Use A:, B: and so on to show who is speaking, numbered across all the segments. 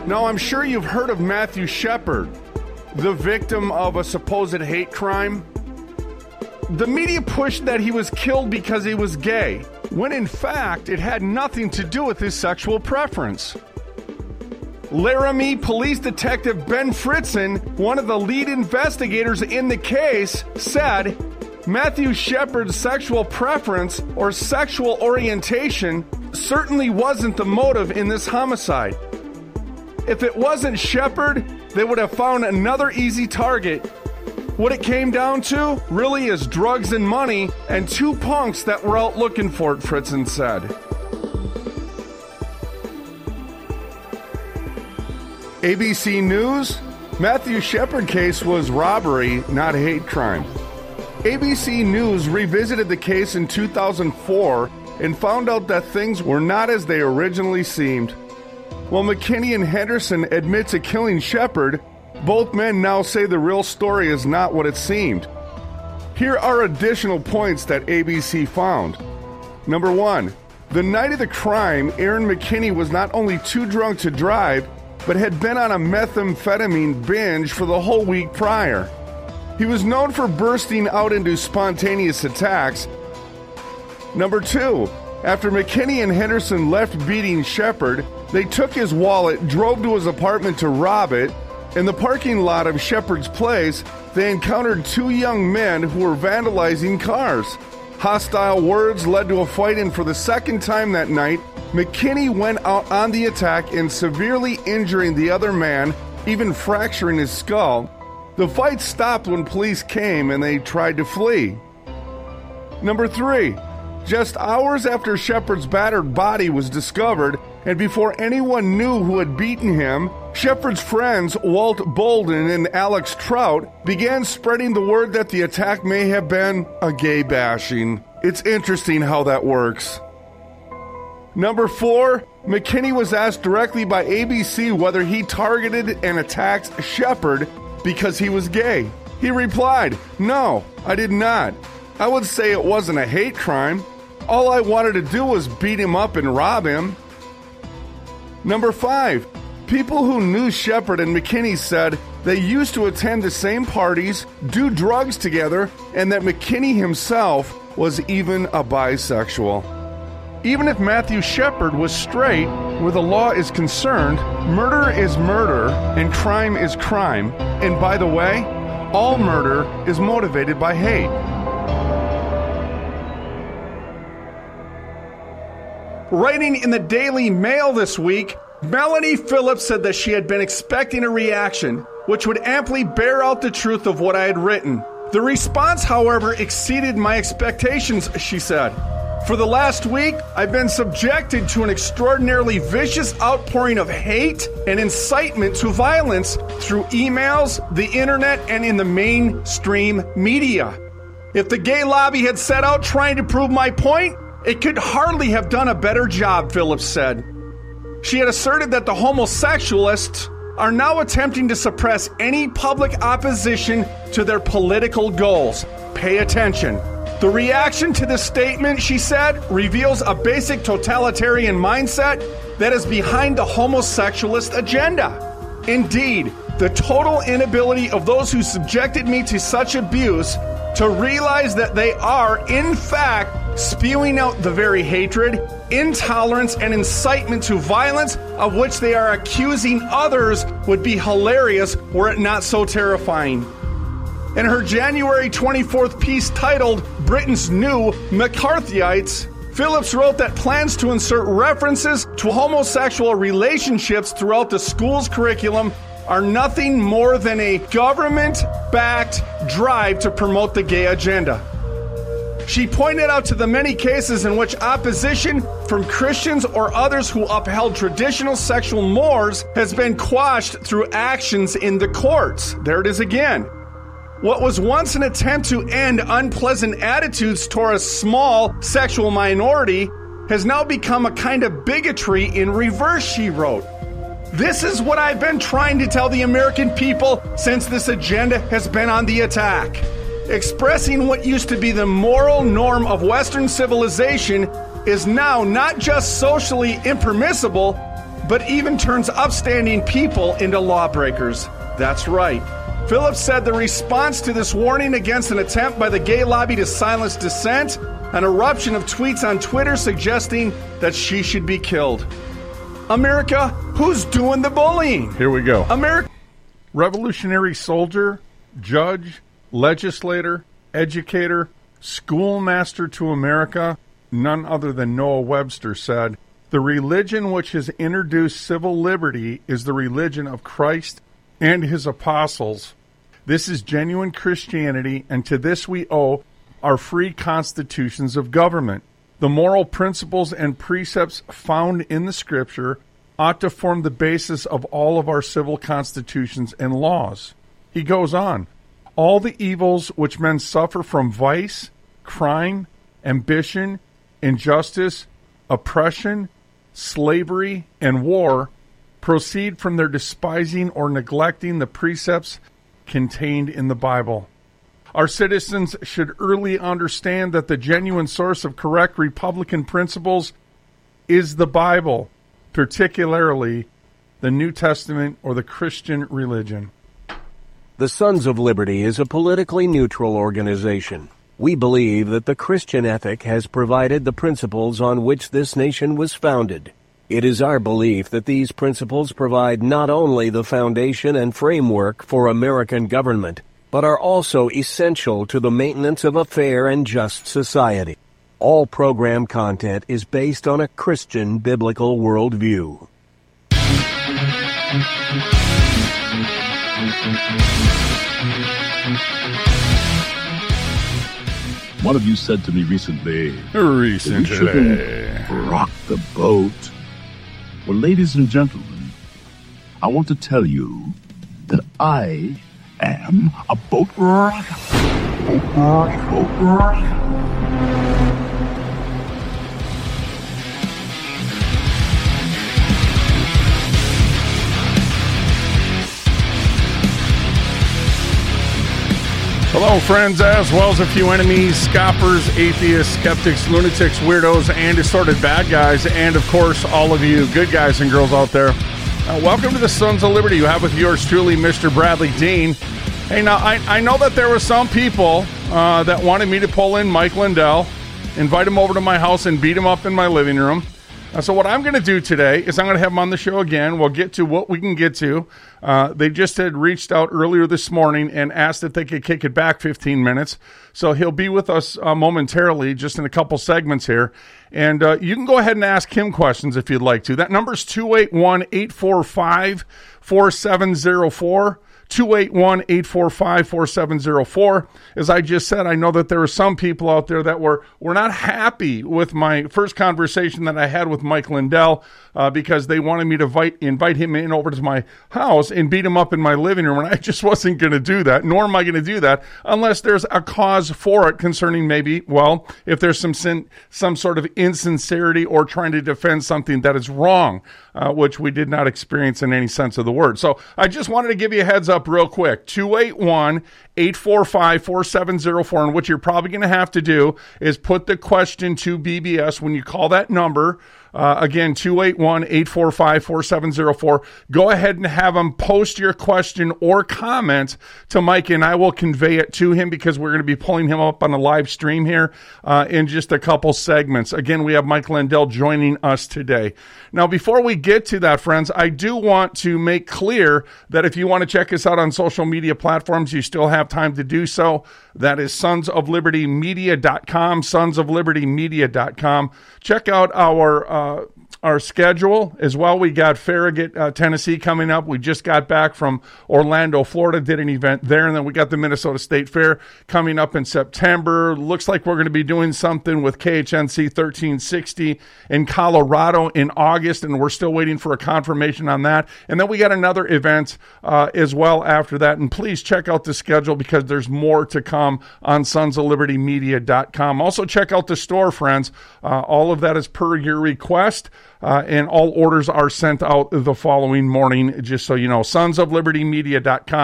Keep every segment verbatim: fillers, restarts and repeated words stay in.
A: Now, I'm sure you've heard of Matthew Shepard, the victim of a supposed hate crime. The media pushed that he was killed because he was gay, when in fact it had nothing to do with his sexual preference. Laramie Police Detective Ben Fritzen, one of the lead investigators in the case, said Matthew Shepard's sexual preference or sexual orientation certainly wasn't the motive in this homicide. If it wasn't Shepard, they would have found another easy target. What it came down to really is drugs and money and two punks that were out looking for it, Fritzen said. A B C News, Matthew Shepard case was robbery, not hate crime. A B C News revisited the case in two thousand four and found out that things were not as they originally seemed. While McKinney and Henderson admit to killing Shepard, both men now say the real story is not what it seemed. Here are additional points that A B C found. Number one, the night of the crime, Aaron McKinney was not only too drunk to drive, but had been on a methamphetamine binge for the whole week prior. He was known for bursting out into spontaneous attacks. Number two, after McKinney and Henderson left beating Shepard, they took his wallet, drove to his apartment to rob it. In the parking lot of Shepard's place, they encountered two young men who were vandalizing cars. Hostile words led to a fight, and for the second time that night, McKinney went out on the attack and severely injuring the other man, even fracturing his skull. The fight stopped when police came and they tried to flee. Number three, just hours after Shepard's battered body was discovered, and before anyone knew who had beaten him, Shepard's friends, Walt Bolden and Alex Trout, began spreading the word that the attack may have been a gay bashing. It's interesting how that works. Number four, McKinney was asked directly by A B C whether he targeted and attacked Shepard because he was gay. He replied, "No, I did not. I would say it wasn't a hate crime. All I wanted to do was beat him up and rob him." Number five, people who knew Shepard and McKinney said they used to attend the same parties, do drugs together, and that McKinney himself was even a bisexual. Even if Matthew Shepard was straight, where the law is concerned, murder is murder and crime is crime. And by the way, all murder is motivated by hate. Writing in the Daily Mail this week, Melanie Phillips said that she had been expecting a reaction, which would amply bear out the truth of what I had written. The response, however, exceeded my expectations, she said. For the last week, I've been subjected to an extraordinarily vicious outpouring of hate and incitement to violence through emails, the internet, and in the mainstream media. If the gay lobby had set out trying to prove my point, it could hardly have done a better job, Phillips said. She had asserted that the homosexualists are now attempting to suppress any public opposition to their political goals. Pay attention. The reaction to this statement, she said, reveals a basic totalitarian mindset that is behind the homosexualist agenda. Indeed, the total inability of those who subjected me to such abuse to realize that they are, in fact, spewing out the very hatred, intolerance, and incitement to violence of which they are accusing others would be hilarious were it not so terrifying. In her January twenty-fourth piece titled Britain's New McCarthyites, Phillips wrote that plans to insert references to homosexual relationships throughout the school's curriculum are nothing more than a government-backed drive to promote the gay agenda. She pointed out to the many cases in which opposition from Christians or others who upheld traditional sexual mores has been quashed through actions in the courts. There it is again. What was once an attempt to end unpleasant attitudes toward a small sexual minority has now become a kind of bigotry in reverse, she wrote. This is what I've been trying to tell the American people since this agenda has been on the attack. Expressing what used to be the moral norm of Western civilization is now not just socially impermissible,
B: but even turns upstanding people into lawbreakers. That's right. Phillips said the response to this warning against an attempt by the gay lobby to silence dissent, an eruption of tweets on Twitter suggesting that she should be killed. America, who's doing the bullying?
A: Here we go.
B: America.
A: Revolutionary soldier, judge, legislator, educator, schoolmaster to America, none other than Noah Webster said, "The religion which has introduced civil liberty is the religion of Christ and his apostles. This is genuine Christianity, and to this we owe our free constitutions of government. The moral principles and precepts found in the Scripture ought to form the basis of all of our civil constitutions and laws." He goes on, "All the evils which men suffer from vice, crime, ambition, injustice, oppression, slavery, and war proceed from their despising or neglecting the precepts contained in the Bible. Our citizens should early understand that the genuine source of correct Republican principles is the Bible, particularly the New Testament or the Christian religion."
C: The Sons of Liberty is a politically neutral organization. We believe that the Christian ethic has provided the principles on which this nation was founded. It is our belief that these principles provide not only the foundation and framework for American government, but are also essential to the maintenance of a fair and just society. All program content is based on a Christian biblical worldview.
D: One of you said to me recently,
A: Recently.
D: "We shouldn't rock the boat." Well, ladies and gentlemen, I want to tell you that I am a boat rocker. Boat rocker. Boat rocker.
A: Hello, friends, as well as a few enemies, scoffers, atheists, skeptics, lunatics, weirdos, and assorted bad guys, and, of course, all of you good guys and girls out there. Uh, welcome to the Sons of Liberty. You have with yours truly, Mister Bradley Dean. Hey, now, I, I know that there were some people uh, that wanted me to pull in Mike Lindell, invite him over to my house, and beat him up in my living room. Uh, so what I'm going to do today is I'm going to have him on the show again. We'll get to what we can get to. Uh, they just had reached out earlier this morning and asked if they could kick it back fifteen minutes. So he'll be with us uh, momentarily, just in a couple segments here. And uh, you can go ahead and ask him questions if you'd like to. That number's two eight one, eight four five, four seven zero four. two eight one, eight four five, four seven zero four. As I just said, I know that there are some people out there that were, were not happy with my first conversation that I had with Mike Lindell uh, because they wanted me to invite, invite him in over to my house and beat him up in my living room, and I just wasn't going to do that, nor am I going to do that unless there's a cause for it concerning maybe, well, if there's some sin, some sort of insincerity or trying to defend something that is wrong, uh, which we did not experience in any sense of the word. So I just wanted to give you a heads up real quick. two eight one, eight four five, four seven zero four. And what you're probably going to have to do is put the question to B B S when you call that number. Uh, again, two eight one, eight four five, four seven zero four. Go ahead and have him post your question or comment to Mike, and I will convey it to him because we're going to be pulling him up on a live stream here uh, in just a couple segments. Again, we have Mike Lindell joining us today. Now, before we get to that, friends, I do want to make clear that if you want to check us out on social media platforms, you still have time to do so. That is sons of liberty media dot com, sons of liberty media dot com. Check out our uh, our schedule as well. We got Farragut, uh, Tennessee coming up. We just got back from Orlando, Florida, did an event there, and then we got the Minnesota State Fair coming up in September. Looks like we're going to be doing something with K H N C thirteen sixty in Colorado in August, and we're still waiting for a confirmation on that. And then we got another event uh, as well after that. And please check out the schedule because there's more to come on sons of liberty media dot com. Also check out the store, friends. Uh, all of that is per your request. Uh, and all orders are sent out the following morning, just so you know. sons of liberty media dot com.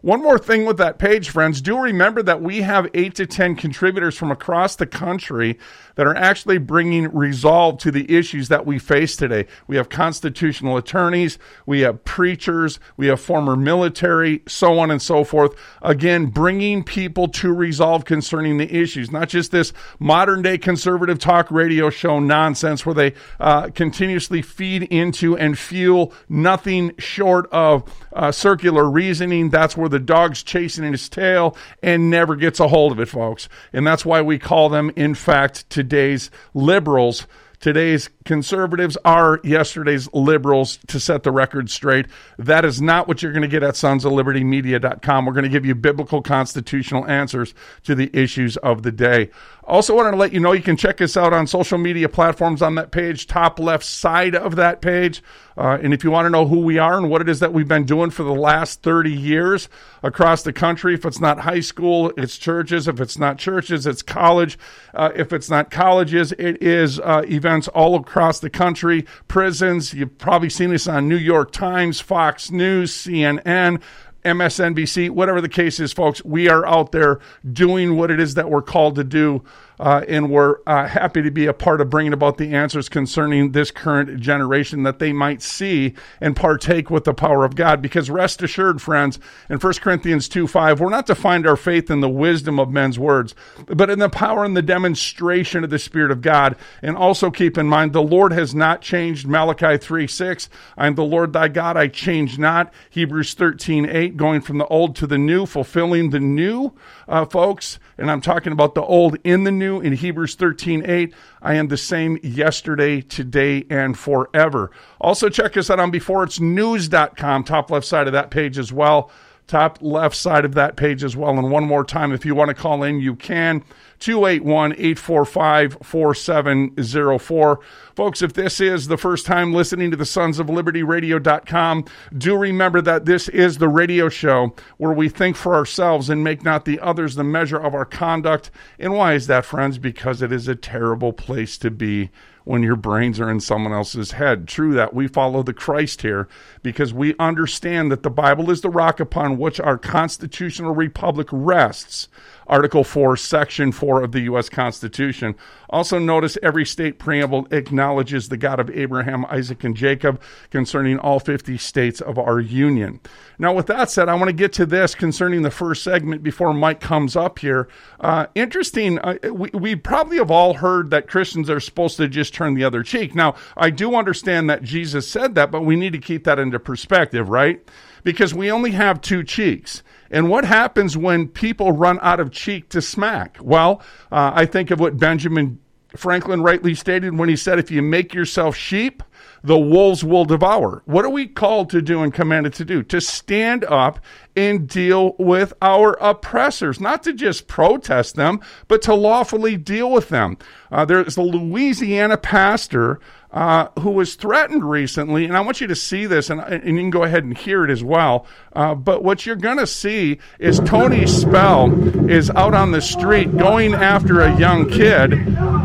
A: One more thing with that page, friends. Do remember that we have eight to ten contributors from across the country that are actually bringing resolve to the issues that we face today. We have constitutional attorneys, we have preachers, we have former military, so on and so forth. Again, bringing people to resolve concerning the issues, not just this modern-day conservative talk radio show nonsense where they uh, continuously feed into and fuel nothing short of uh, circular reasoning. That's where the dog's chasing his tail and never gets a hold of it, folks. And that's why we call them, in fact, today's liberals. Today's conservatives are yesterday's liberals, to set the record straight. That is not what you're going to get at sons of liberty media dot com. We're going to give you biblical constitutional answers to the issues of the day. Also wanted to let you know you can check us out on social media platforms on that page, top left side of that page. Uh, and if you want to know who we are and what it is that we've been doing for the last thirty years across the country, if it's not high school, it's churches. If it's not churches, it's college. Uh, if it's not colleges, it is uh, events all across the country, prisons. You've probably seen us on New York Times, Fox News, C N N, M S N B C, whatever the case is, folks. We are out there doing what it is that we're called to do. Uh, and we're uh, happy to be a part of bringing about the answers concerning this current generation that they might see and partake with the power of God. Because rest assured, friends, in First Corinthians two five, we're not to find our faith in the wisdom of men's words, but in the power and the demonstration of the Spirit of God. And also keep in mind, the Lord has not changed. Malachi three six, I am the Lord thy God, I change not. Hebrews thirteen eight, going from the old to the new, fulfilling the new, uh, folks. And I'm talking about the old in the new. In Hebrews thirteen eight, I am the same yesterday, today, and forever. Also, check us out on before it's news dot com, top left side of that page as well. Top left side of that page as well. And one more time, if you want to call in, you can. two eight one, eight four five, four seven zero four. Folks, if this is the first time listening to the sons of liberty radio dot com, do remember that this is the radio show where we think for ourselves and make not the others the measure of our conduct. And why is that, friends? Because it is a terrible place to be when your brains are in someone else's head. True that we follow the Christ here because we understand that the Bible is the rock upon which our constitutional republic rests. Article four, Section four of the U S Constitution. Also notice every state preamble acknowledges the God of Abraham, Isaac, and Jacob concerning all fifty states of our union. Now, with that said, I want to get to this concerning the first segment before Mike comes up here. Uh, interesting, uh, we, we probably have all heard that Christians are supposed to just turn the other cheek. Now, I do understand that Jesus said that, but we need to keep that into perspective, right? Because we only have two cheeks. And what happens when people run out of cheek to smack? Well, uh, I think of what Benjamin Franklin rightly stated when he said, if you make yourself sheep, the wolves will devour. What are we called to do and commanded to do? To stand up and deal with our oppressors, not to just protest them, but to lawfully deal with them. Uh, there's a Louisiana pastor uh, who was threatened recently, and I want you to see this, and, and you can go ahead and hear it as well. Uh, but what you're going to see is Tony Spell is out on the street going after a young kid.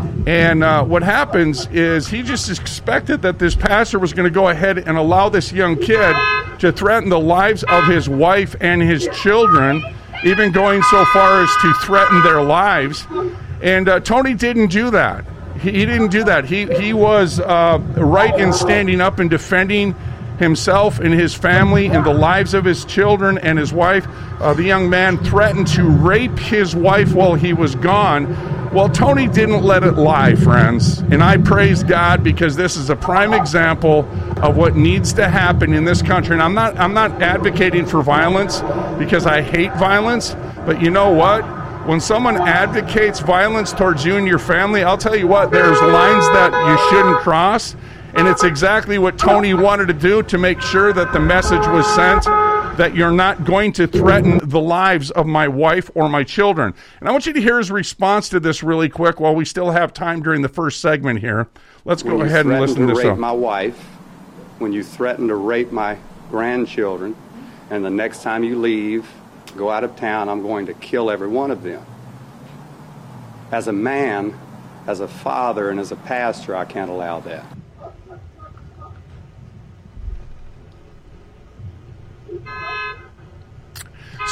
A: And uh, what happens is he just expected that this pastor was going to go ahead and allow this young kid to threaten the lives of his wife and his children, even going so far as to threaten their lives. And uh, Tony didn't do that. He, he didn't do that. He, he was uh, right in standing up and defending himself and his family and the lives of his children and his wife. Uh, the young man threatened to rape his wife while he was gone. Well, Tony didn't let it lie, friends. And I praise God because this is a prime example of what needs to happen in this country. And I'm not I'm not advocating for violence because I hate violence. But you know what? When someone advocates violence towards you and your family, I'll tell you what, there's lines that you shouldn't cross. And it's exactly what Tony wanted to do to make sure that the message was sent that you're not going to threaten the lives of my wife or my children. And I want you to hear his response to this really quick while we still have time during the first segment here. Let's go ahead and listen to this.
E: When you threaten to rape my wife, when you threaten to rape my grandchildren, and the next time you leave, go out of town, I'm going to kill every one of them. As a man, as a father, and as a pastor, I can't allow that.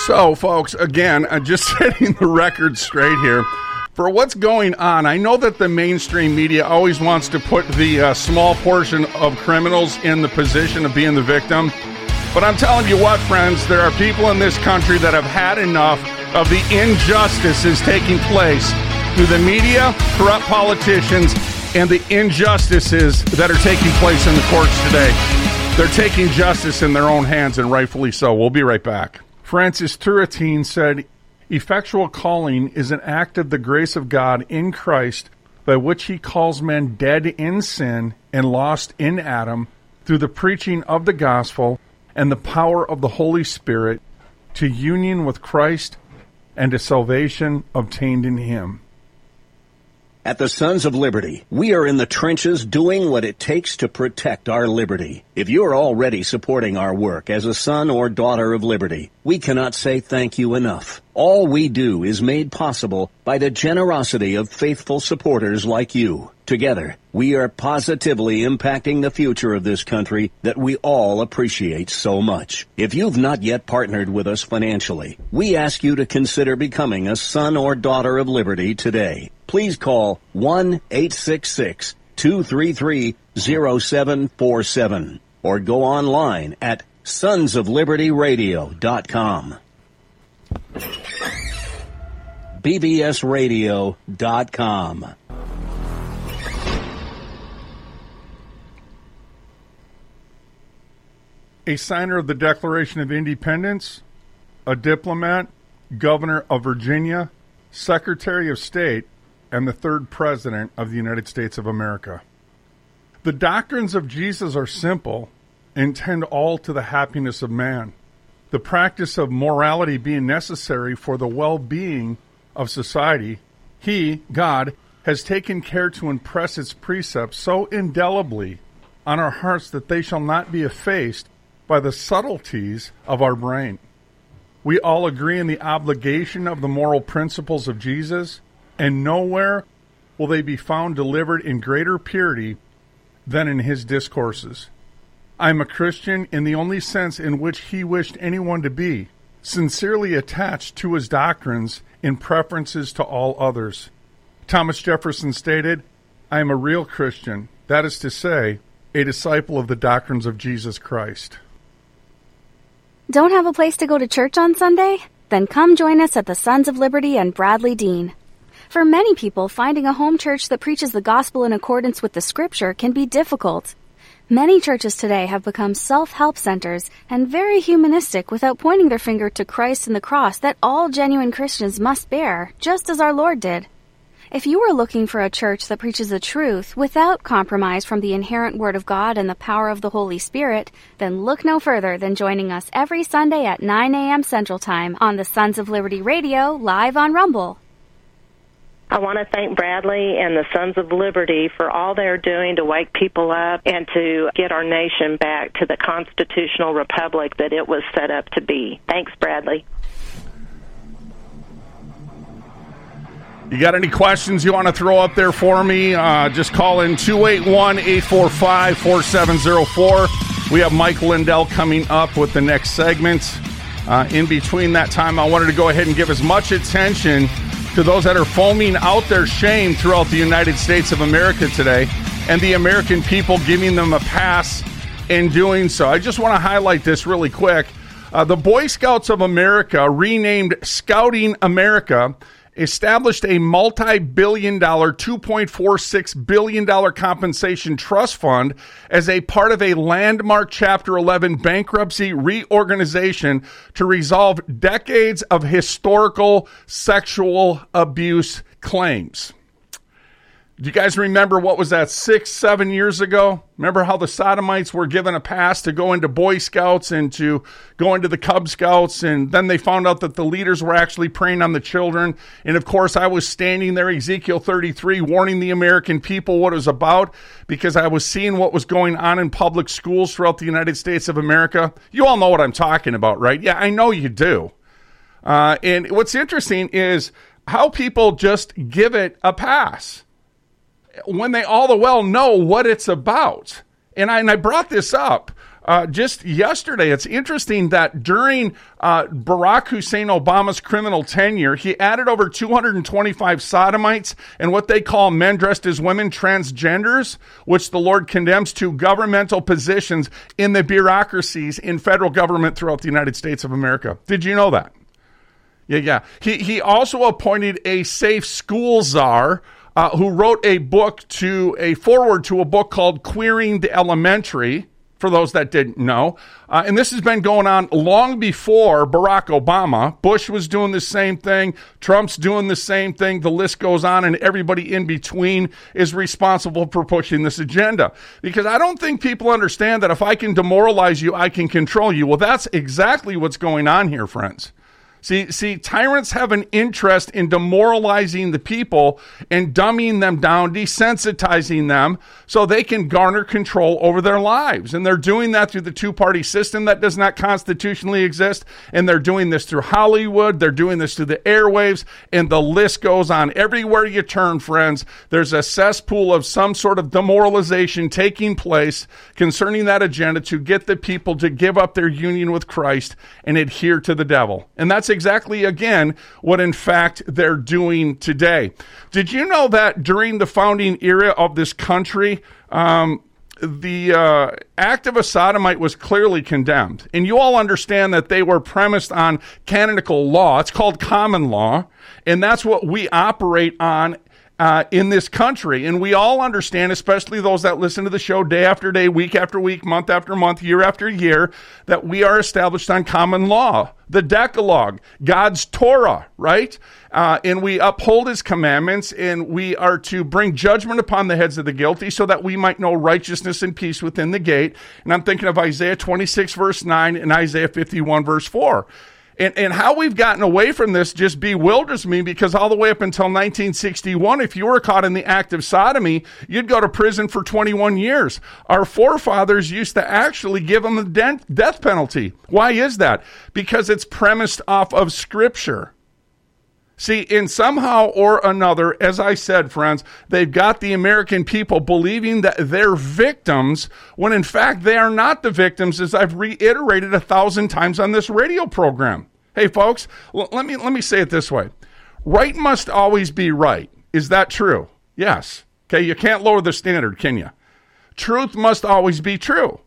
A: So, folks, again, I'm just setting the record straight here. For what's going on, I know that the mainstream media always wants to put the uh, small portion of criminals in the position of being the victim. But I'm telling you what, friends, there are people in this country that have had enough of the injustices taking place through the media, corrupt politicians, and the injustices that are taking place in the courts today. They're taking justice in their own hands, and rightfully so. We'll be right back. Francis Turretin said, "Effectual calling is an act of the grace of God in Christ by which he calls men dead in sin and lost in Adam through the preaching of the gospel and the power of the Holy Spirit to union with Christ and to salvation obtained in him."
C: At the Sons of Liberty, we are in the trenches doing what it takes to protect our liberty. If you're already supporting our work as a son or daughter of liberty, we cannot say thank you enough. All we do is made possible by the generosity of faithful supporters like you. Together, we are positively impacting the future of this country that we all appreciate so much. If you've not yet partnered with us financially, we ask you to consider becoming a son or daughter of liberty today. Please call one eight six six, two three three, zero seven four seven or go online at sons of liberty radio dot com. B B S radio dot com.
A: A signer of the Declaration of Independence, a diplomat, governor of Virginia, Secretary of State, and the third President of the United States of America. The doctrines of Jesus are simple and tend all to the happiness of man. The practice of morality being necessary for the well-being of society, he, God, has taken care to impress its precepts so indelibly on our hearts that they shall not be effaced by the subtleties of our brain. We all agree in the obligation of the moral principles of Jesus, and nowhere will they be found delivered in greater purity than in his discourses. I am a Christian in the only sense in which he wished anyone to be, sincerely attached to his doctrines in preferences to all others. Thomas Jefferson stated, "I am a real Christian, that is to say, a disciple of the doctrines of Jesus Christ."
F: Don't have a place to go to church on Sunday? Then come join us at the Sons of Liberty and Bradley Dean. For many people, finding a home church that preaches the gospel in accordance with the scripture can be difficult. Many churches today have become self-help centers and very humanistic without pointing their finger to Christ and the cross that all genuine Christians must bear, just as our Lord did. If you are looking for a church that preaches the truth without compromise from the inherent Word of God and the power of the Holy Spirit, then look no further than joining us every Sunday at nine a.m. Central Time on the Sons of Liberty Radio, live on Rumble.
G: I want to thank Bradley and the Sons of Liberty for all they're doing to wake people up and to get our nation back to the constitutional republic that it was set up to be. Thanks, Bradley.
A: You got any questions you want to throw up there for me? Uh, just call in two eight one, eight four five, four seven zero four. We have Mike Lindell coming up with the next segment. Uh, in between that time, I wanted to go ahead and give as much attention to those that are foaming out their shame throughout the United States of America today, and the American people giving them a pass in doing so. I just want to highlight this really quick. Uh, the Boy Scouts of America, renamed Scouting America, established a multi-billion dollar, two point four six billion dollars compensation trust fund as a part of a landmark Chapter eleven bankruptcy reorganization to resolve decades of historical sexual abuse claims. Do you guys remember what was that, six, seven years ago? Remember how the sodomites were given a pass to go into Boy Scouts and to go into the Cub Scouts, and then they found out that the leaders were actually preying on the children. And of course, I was standing there, Ezekiel thirty-three, warning the American people what it was about, because I was seeing what was going on in public schools throughout the United States of America. You all know what I'm talking about, right? Yeah, I know you do. Uh, and what's interesting is how people just give it a pass when they all the well know what it's about. And I, and I brought this up Uh, just yesterday, it's interesting that during uh, Barack Hussein Obama's criminal tenure, he added over two hundred twenty-five sodomites and what they call men dressed as women, transgenders, which the Lord condemns, to governmental positions in the bureaucracies in federal government throughout the United States of America. Did you know that? Yeah, yeah. He, he also appointed a safe school czar uh, who wrote a book to a foreword to a book called Queering the Elementary, for those that didn't know. Uh, and this has been going on long before Barack Obama. Bush was doing the same thing. Trump's doing the same thing. The list goes on, and everybody in between is responsible for pushing this agenda. Because I don't think people understand that if I can demoralize you, I can control you. Well, that's exactly what's going on here, friends. See, see, tyrants have an interest in demoralizing the people and dumbing them down, desensitizing them so they can garner control over their lives. And they're doing that through the two-party system that does not constitutionally exist. And they're doing this through Hollywood. They're doing this through the airwaves. And the list goes on. Everywhere you turn, friends, there's a cesspool of some sort of demoralization taking place concerning that agenda to get the people to give up their union with Christ and adhere to the devil. And that's exactly, again, what in fact they're doing today. Did you know that during the founding era of this country, um, the uh, act of a sodomite was clearly condemned? And you all understand that they were premised on canonical law. It's called common law, and that's what we operate on Uh, in this country. And we all understand, especially those that listen to the show day after day, week after week, month after month, year after year, that we are established on common law, the Decalogue, God's Torah, right? Uh, and we uphold his commandments, and we are to bring judgment upon the heads of the guilty so that we might know righteousness and peace within the gate. And I'm thinking of Isaiah twenty-six, verse nine, and Isaiah fifty-one, verse four. And, and how we've gotten away from this just bewilders me, because all the way up until nineteen sixty-one, if you were caught in the act of sodomy, you'd go to prison for twenty-one years. Our forefathers used to actually give them the death penalty. Why is that? Because it's premised off of Scripture. See, and somehow or another, as I said, friends, they've got the American people believing that they're victims when in fact they are not the victims, as I've reiterated a thousand times on this radio program. Hey, folks, l- let me let me say it this way. Right must always be right. Is that true? Yes. Okay, you can't lower the standard, can you? Truth must always be true.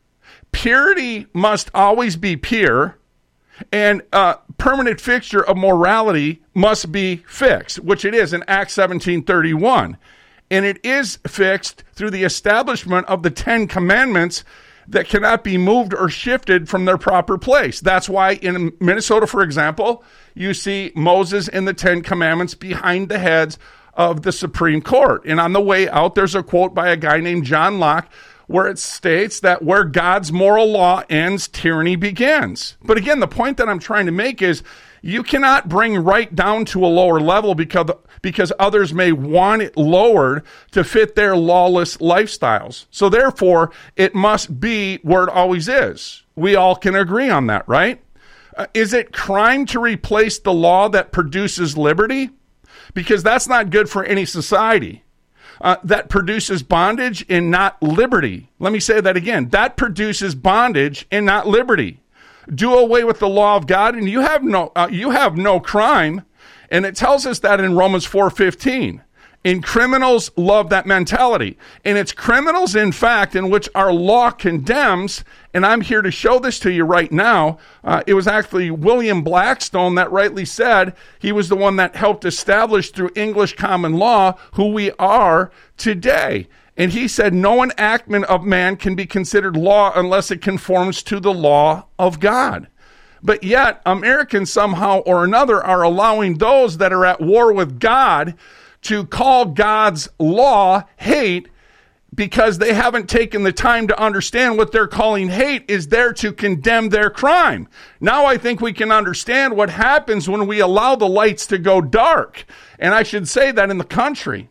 A: Purity must always be pure. And a permanent fixture of morality must be fixed, which it is in Acts seventeen thirty-one. And it is fixed through the establishment of the Ten Commandments that cannot be moved or shifted from their proper place. That's why in Minnesota, for example, you see Moses and the Ten Commandments behind the heads of the Supreme Court. And on the way out, there's a quote by a guy named John Locke, where it states that where God's moral law ends, tyranny begins. But again, the point that I'm trying to make is you cannot bring right down to a lower level because, because others may want it lowered to fit their lawless lifestyles. So therefore, it must be where it always is. We all can agree on that, right? Uh, is it crime to replace the law that produces liberty? Because that's not good for any society. Uh, that produces bondage and not liberty. Let me say that again. That produces bondage and not liberty. Do away with the law of God, and you have no uh, you have no crime. And it tells us that in Romans four fifteen. And criminals love that mentality. And it's criminals, in fact, in which our law condemns. And I'm here to show this to you right now. Uh, it was actually William Blackstone that rightly said he was the one that helped establish through English common law who we are today. And he said no enactment of man can be considered law unless it conforms to the law of God. But yet, Americans somehow or another are allowing those that are at war with God to call God's law hate, because they haven't taken the time to understand what they're calling hate is there to condemn their crime. Now I think we can understand what happens when we allow the lights to go dark. And I should say that in the country.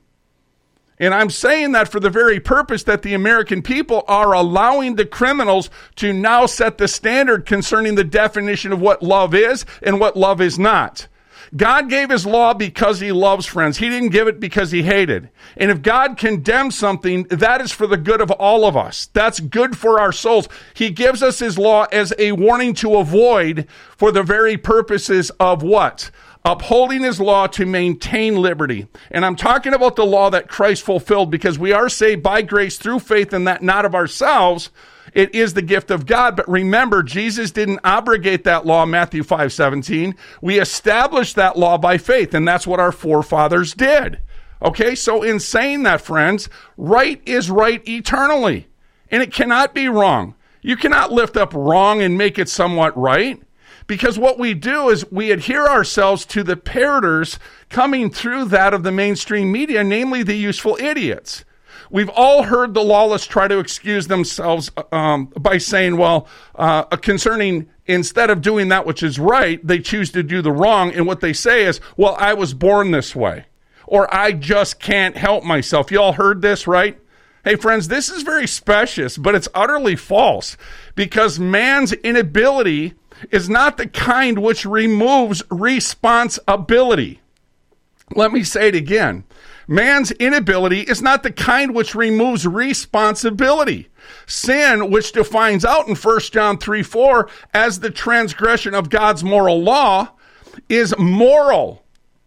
A: And I'm saying that for the very purpose that the American people are allowing the criminals to now set the standard concerning the definition of what love is and what love is not.
B: God gave his law because he loves, friends. He didn't give it because he hated. And if God condemns something, that is for the good of all of us. That's good for our souls. He gives us his law as a warning to avoid for the very purposes of what? Upholding his law to maintain liberty. And I'm talking about the law that Christ fulfilled, because we are saved by grace through faith, and that not of ourselves. It is the gift of God. But remember, Jesus didn't abrogate that law, Matthew five seventeen. We established that law by faith, and that's what our forefathers did. Okay, so in saying that, friends, right is right eternally, and it cannot be wrong. You cannot lift up wrong and make it somewhat right. Because what we do is we adhere ourselves to the parroters coming through that of the mainstream media, namely the useful idiots. We've all heard the lawless try to excuse themselves um, by saying, well, uh, concerning, instead of doing that which is right, they choose to do the wrong. And what they say is, well, I was born this way, or I just can't help myself. You all heard this, right? Hey, friends, this is very specious, but it's utterly false, because man's inability is not the kind which removes responsibility. Let me say it again. Man's inability is not the kind which removes responsibility. Sin, which defines out in First John three four as the transgression of God's moral law, is moral.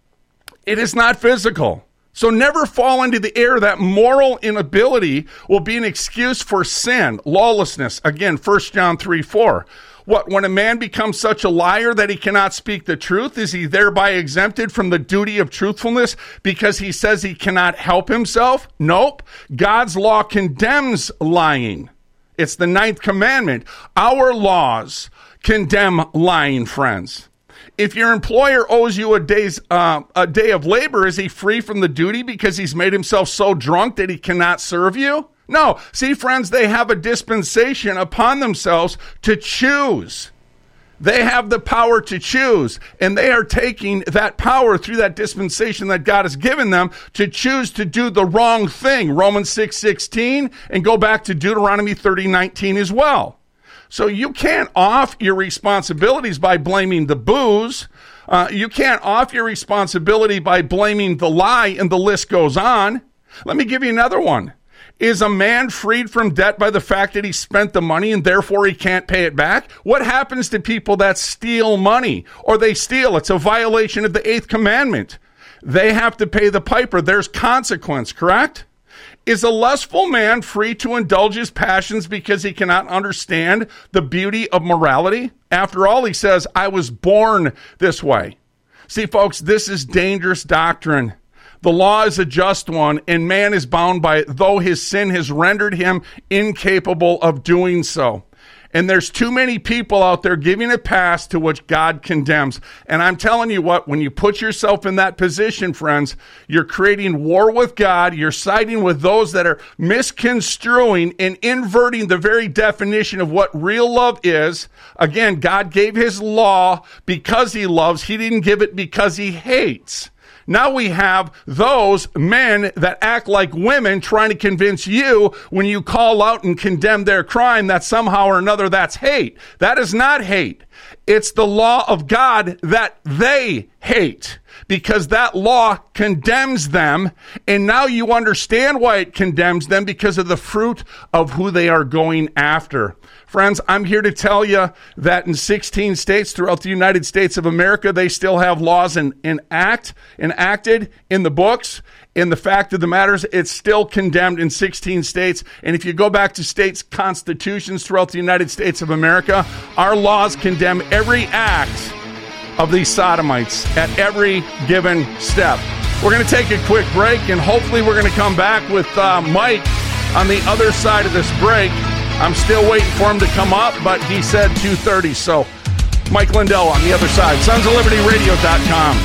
B: It is not physical. So never fall into the error that moral inability will be an excuse for sin, lawlessness. Again, First John three four. What, when a man becomes such a liar that he cannot speak the truth, is he thereby exempted from the duty of truthfulness because he says he cannot help himself? Nope. God's law condemns lying. It's the ninth commandment. Our laws condemn lying, friends. If your employer owes you a day's uh, a day of labor, is he free from the duty because he's made himself so drunk that he cannot serve you? No. See, friends, they have a dispensation upon themselves to choose. They have the power to choose, and they are taking that power through that dispensation that God has given them to choose to do the wrong thing. Romans six sixteen, and go back to Deuteronomy thirty nineteen as well. So you can't off your responsibilities by blaming the booze. Uh, you can't off your responsibility by blaming the lie, and the list goes on. Let me give you another one. Is a man freed from debt by the fact that he spent the money and therefore he can't pay it back? What happens to people that steal money, or they steal? It's a violation of the eighth commandment. They have to pay the piper. There's consequence, correct? Is a lustful man free to indulge his passions because he cannot understand the beauty of morality? After all, he says, I was born this way. See, folks, this is dangerous doctrine. The law is a just one, and man is bound by it, though his sin has rendered him incapable of doing so. And there's too many people out there giving a pass to which God condemns. And I'm telling you what, when you put yourself in that position, friends, you're creating war with God. You're siding with those that are misconstruing and inverting the very definition of what real love is. Again, God gave his law because he loves. He didn't give it because he hates. Now we have those men that act like women trying to convince you when you call out and condemn their crime that somehow or another that's hate. That is not hate. It's the law of God that they hate, because that law condemns them, and now you understand why it condemns them, because of the fruit of who they are going after. Friends, I'm here to tell you that in sixteen states throughout the United States of America, they still have laws in, in act, enacted in the books. And the fact of the matter is, it's still condemned in sixteen states. And if you go back to states' constitutions throughout the United States of America, our laws condemn every act of these sodomites at every given step. We're going to take a quick break, and hopefully we're going to come back with uh, Mike on the other side of this break. I'm still waiting for him to come up, but he said two thirty. So Mike Lindell on the other side. Sons of Liberty Radio dot com.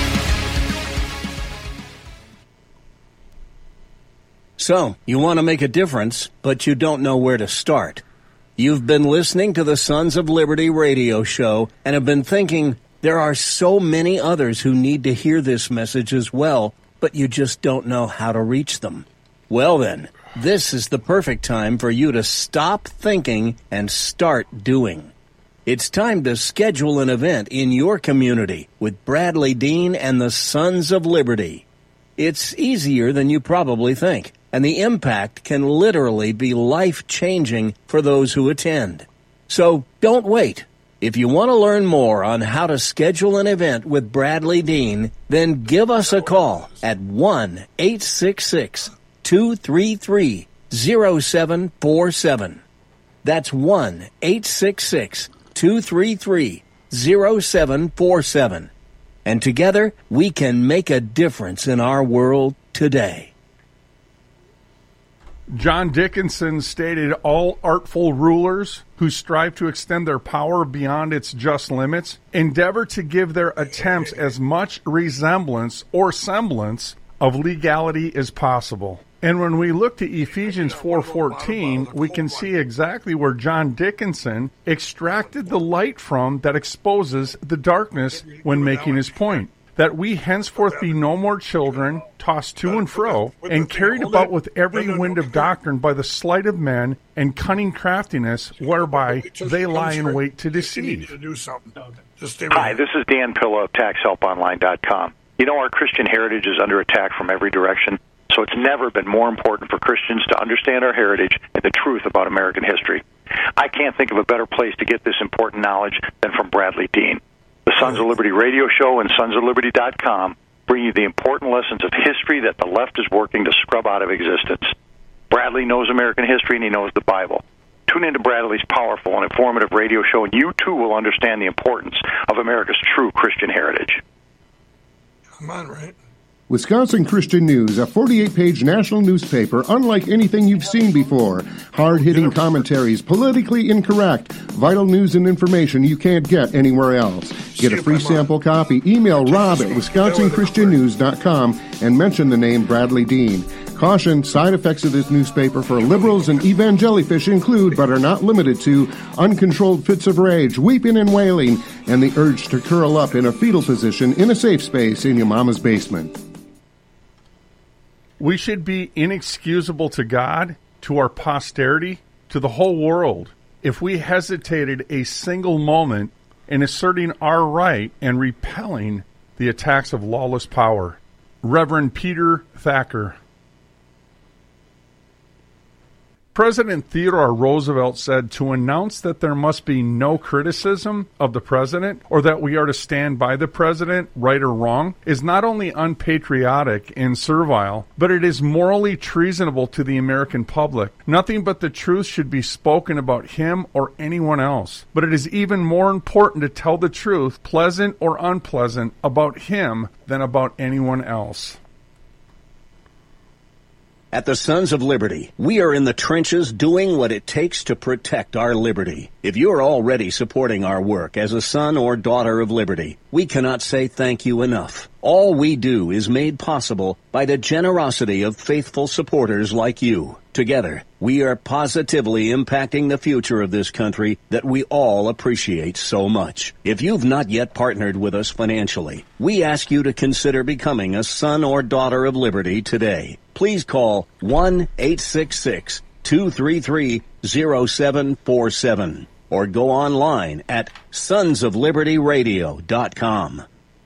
C: So, you want to make a difference, but you don't know where to start. You've been listening to the Sons of Liberty radio show and have been thinking, there are so many others who need to hear this message as well, but you just don't know how to reach them. Well then, this is the perfect time for you to stop thinking and start doing. It's time to schedule an event in your community with Bradley Dean and the Sons of Liberty. It's easier than you probably think, and the impact can literally be life-changing for those who attend. So don't wait. If you want to learn more on how to schedule an event with Bradley Dean, then give us a call at one eight six six, two three three, zero seven four seven. That's one eight six six, two three three, zero seven four seven. And together, we can make a difference in our world today.
A: John Dickinson stated, all artful rulers who strive to extend their power beyond its just limits endeavor to give their attempts as much resemblance or semblance of legality as possible. And when we look to Ephesians four fourteen, we can see exactly where John Dickinson extracted the light from that exposes the darkness when making his point. That we henceforth be no more children, tossed to and fro, and carried about with every wind of doctrine by the sleight of men and cunning craftiness, whereby they lie in wait to deceive.
H: Hi, this is Dan Pillow of tax help online dot com. You know, our Christian heritage is under attack from every direction, so it's never been more important for Christians to understand our heritage and the truth about American history. I can't think of a better place to get this important knowledge than from Bradley Dean. The Sons of Liberty radio show and sons of liberty dot com bring you the important lessons of history that the left is working to scrub out of existence. Bradley knows American history and he knows the Bible. Tune into Bradley's powerful and informative radio show and you too will understand the importance of America's true Christian heritage.
I: Come on, right?
J: Wisconsin Christian News, a forty-eight page national newspaper unlike anything you've seen before. Hard-hitting commentaries, politically incorrect, vital news and information you can't get anywhere else. Get a free sample copy. Email Rob at wisconsin christian news dot com and mention the name Bradley Dean. Caution, side effects of this newspaper for liberals and evangelifish include, but are not limited to, uncontrolled fits of rage, weeping and wailing, and the urge to curl up in a fetal position in a safe space in your mama's basement.
A: We should be inexcusable to God, to our posterity, to the whole world, if we hesitated a single moment in asserting our right and repelling the attacks of lawless power. Reverend Peter Thacker. President Theodore Roosevelt said to announce that there must be no criticism of the president or that we are to stand by the president, right or wrong, is not only unpatriotic and servile, but it is morally treasonable to the American public. Nothing but the truth should be spoken about him or anyone else. But it is even more important to tell the truth, pleasant or unpleasant, about him than about anyone else.
C: At the Sons of Liberty, we are in the trenches doing what it takes to protect our liberty. If you are already supporting our work as a son or daughter of liberty, we cannot say thank you enough. All we do is made possible by the generosity of faithful supporters like you. Together, we are positively impacting the future of this country that we all appreciate so much. If you've not yet partnered with us financially, we ask you to consider becoming a son or daughter of liberty today. Please call one eight six six, two three three, zero seven four seven or go online at sons of liberty radio dot com.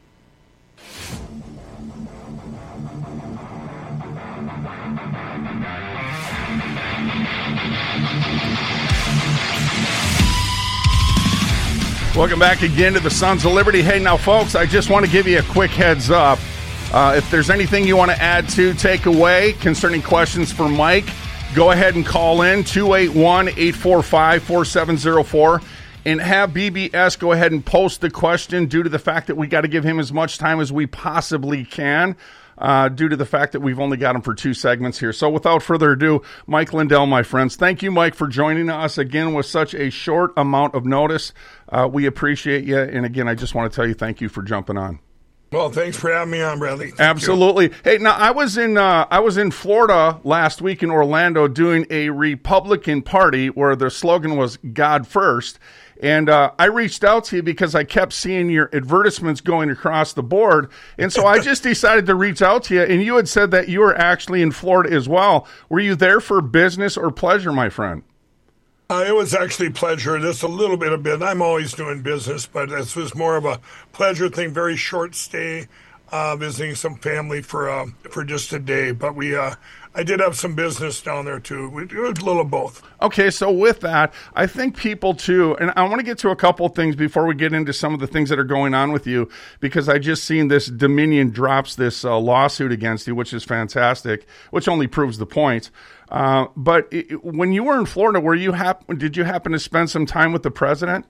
A: Welcome back again to the Sons of Liberty. Hey, now, folks, I just want to give you a quick heads up. Uh, if there's anything you want to add to, take away concerning questions for Mike, go ahead and call in two eight one, eight four five, four seven zero four and have B B S go ahead and post the question due to the fact that we got to give him as much time as we possibly can. Uh, due to the fact that we've only got him for two segments here. So without further ado, Mike Lindell, my friends. Thank you, Mike, for joining us again with such a short amount of notice. Uh, we appreciate you. And again, I just want to tell you thank you for jumping on.
I: Well, thanks for having me on, Bradley. Thank
A: Absolutely.
I: you.
A: Hey, now I was in uh, I was in Florida last week in Orlando doing a Republican party where the slogan was God First. And uh, I reached out to you because I kept seeing your advertisements going across the board. And so I just decided to reach out to you. And you had said that you were actually in Florida as well. Were you there for business or pleasure, my friend?
I: Uh, it was actually pleasure. Just a little bit of bit. I'm always doing business, but this was more of a pleasure thing. Very short stay, uh, visiting some family for uh, for just a day. But we, uh, I did have some business down there too. We, it was a little of both.
A: Okay, so with that, I think people too, and I want to get to a couple of things before we get into some of the things that are going on with you, because I just seen this Dominion drops this uh, lawsuit against you, which is fantastic, which only proves the point. Uh, but it, when you were in Florida, were you hap- did you happen to spend some time with the president?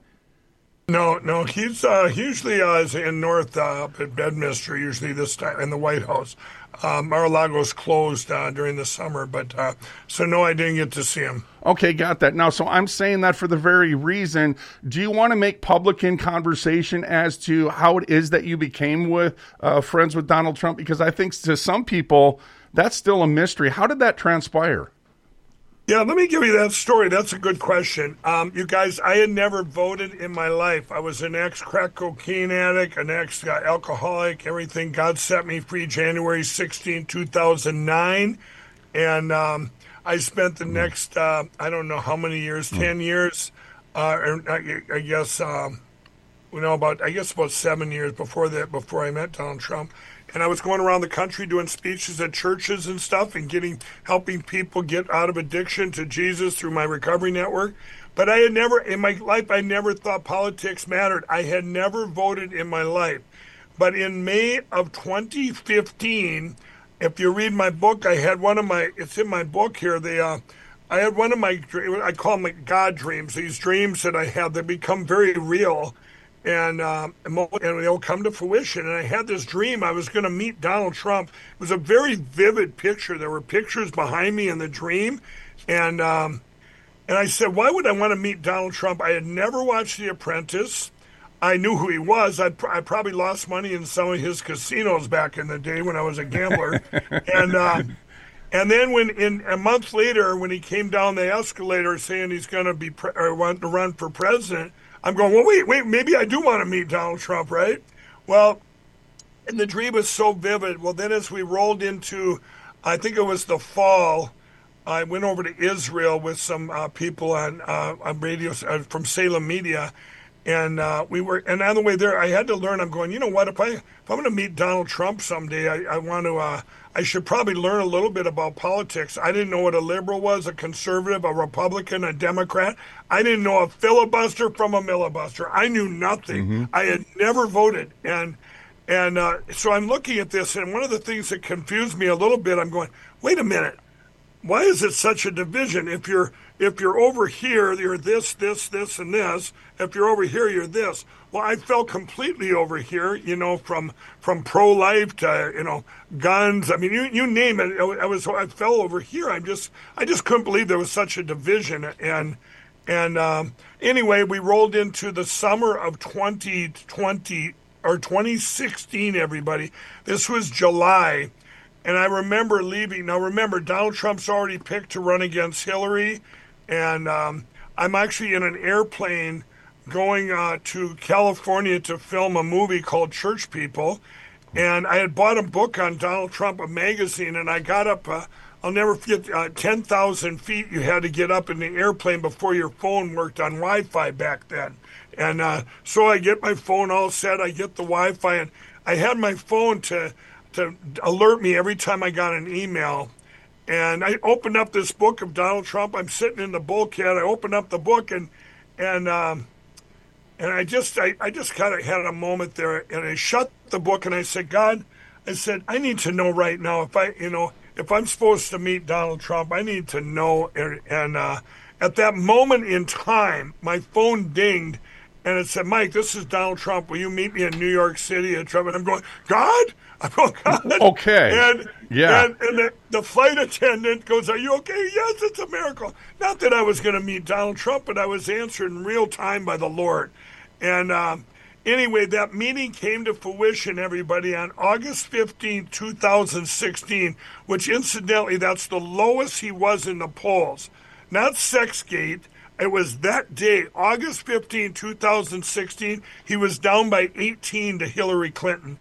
I: No, no, he's uh, usually uh, is in North uh, at Bedminster, usually this time in the White House. Uh, Mar-a-Lago's closed uh, during the summer, but uh, so no, I didn't get to see him.
A: Okay, got that. Now, so I'm saying that for the very reason, do you want to make public in conversation as to how it is that you became with uh, friends with Donald Trump? Because I think to some people, that's still a mystery. How did that transpire?
I: Yeah, let me give you that story. That's a good question. Um, you guys, I had never voted in my life. I was an ex-crack cocaine addict, an ex-alcoholic, everything. God set me free January sixteenth, two thousand nine. And um, I spent the next, uh, I don't know how many years, ten years, uh, or I, I guess, um, you know, about, I guess about seven years before that, before I met Donald Trump. And I was going around the country doing speeches at churches and stuff and getting, helping people get out of addiction to Jesus through my recovery network. But I had never, in my life, I never thought politics mattered. I had never voted in my life. But in May of twenty fifteen, if you read my book, I had one of my, it's in my book here, the, uh, I had one of my, I call them like God dreams, these dreams that I have, they become very real. And, uh, and they'll come to fruition. And I had this dream I was going to meet Donald Trump. It was a very vivid picture. There were pictures behind me in the dream. And um, and I said, why would I want to meet Donald Trump? I had never watched The Apprentice. I knew who he was. I, pr- I probably lost money in some of his casinos back in the day when I was a gambler. and uh, and then when in a month later, when he came down the escalator saying he's going to be pre- or want to run for president, I'm going, well, wait, wait, maybe I do want to meet Donald Trump, right? Well, and the dream was so vivid. Well, then as we rolled into, I think it was the fall, I went over to Israel with some uh, people on uh, on radio uh, from Salem Media, and uh, we were, and on the way there, I had to learn. I'm going, you know what? If I if I'm going to meet Donald Trump someday, I, I want to. Uh, I should probably learn a little bit about politics. I didn't know what a liberal was, a conservative, a Republican, a Democrat. I didn't know a filibuster from a millibuster. I knew nothing. Mm-hmm. I had never voted. And and uh, so I'm looking at this, and one of the things that confused me a little bit, I'm going, wait a minute. Why is it such a division? If you're if you're over here, you're this, this, this, and this. If you're over here, you're this. Well, I fell completely over here, you know, from from pro-life to, you know, guns. I mean, you you name it. I was I fell over here. I'm just I just couldn't believe there was such a division. And and um, anyway, we rolled into the summer of twenty twenty or twenty sixteen. Everybody, this was July. And I remember leaving. Now, remember, Donald Trump's already picked to run against Hillary. And um, I'm actually in an airplane going uh, to California to film a movie called Church People. And I had bought a book on Donald Trump, a magazine, and I got up, uh, I'll never forget, uh, ten thousand feet you had to get up in the airplane before your phone worked on Wi-Fi back then. And uh, so I get my phone all set, I get the Wi-Fi, and I had my phone to... to alert me every time I got an email. And I opened up this book of Donald Trump. I'm sitting in the bulkhead. I opened up the book, and and um, and I just I, I just kind of had a moment there, and I shut the book, and I said, God, I said, I need to know right now if I, you know, if I'm supposed to meet Donald Trump, I need to know. And, and uh, at that moment in time, my phone dinged, and it said, Mike, this is Donald Trump. Will you meet me in New York City at Trump? And I'm going, God? I'm going, God.
A: Okay.
I: And,
A: yeah.
I: And, and the, the flight attendant goes, are you okay? Yes, it's a miracle. Not that I was going to meet Donald Trump, but I was answered in real time by the Lord. And um, anyway, that meeting came to fruition, everybody, on August fifteenth, two thousand sixteen, which incidentally, that's the lowest he was in the polls. Not Sexgate. It was that day, August fifteenth, two thousand sixteen, he was down by eighteen to Hillary Clinton.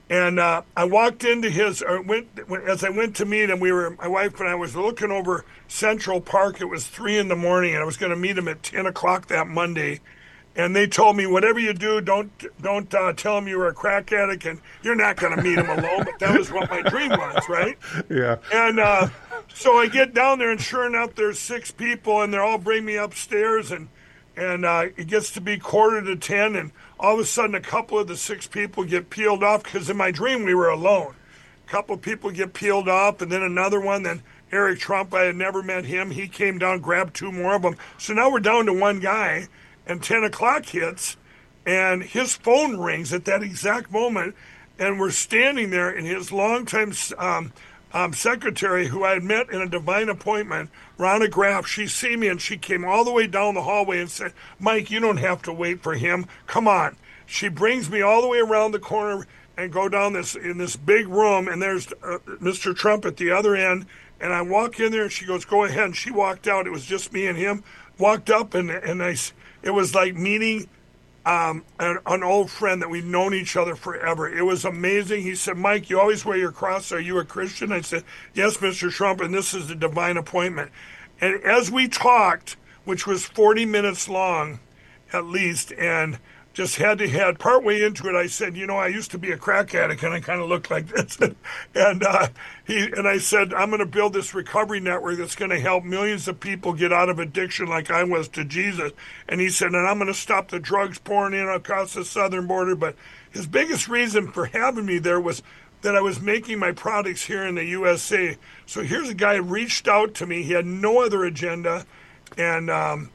I: And uh, I walked into his, or went as I went to meet him. We were, my wife and I was looking over Central Park. It was three in the morning, and I was going to meet him at ten o'clock that Monday. And they told me, whatever you do, don't don't uh, tell him you were a crack addict, and you're not going to meet him alone. But that was what my dream was, right?
A: Yeah.
I: And uh, so I get down there, and sure enough, there's six people, and they're all bringing me upstairs, and and uh, it gets to be quarter to ten, and all of a sudden, a couple of the six people get peeled off, because in my dream, we were alone. A couple of people get peeled off, and then another one, then Eric Trump, I had never met him. He came down, grabbed two more of them. So now we're down to one guy, and ten o'clock hits, and his phone rings at that exact moment, and we're standing there, and his longtime um, um, secretary, who I had met in a divine appointment, Ronna Graff, she see me, and she came all the way down the hallway and said, Mike, you don't have to wait for him. Come on. She brings me all the way around the corner and go down this in this big room, and there's uh, Mister Trump at the other end, and I walk in there, and she goes, go ahead, and she walked out. It was just me and him. Walked up, and, and I, it was like meeting um, an, an old friend that we'd known each other forever. It was amazing. He said, Mike, you always wear your cross. Are you a Christian? I said, yes, Mister Trump, and this is the divine appointment. And as we talked, which was forty minutes long at least, and just head to head, partway into it, I said, you know, I used to be a crack addict, and I kind of looked like this. and uh, he and I said, I'm going to build this recovery network that's going to help millions of people get out of addiction like I was to Jesus. And he said, and I'm going to stop the drugs pouring in across the southern border. But his biggest reason for having me there was that I was making my products here in the U S A. So here's a guy who reached out to me. He had no other agenda. And um,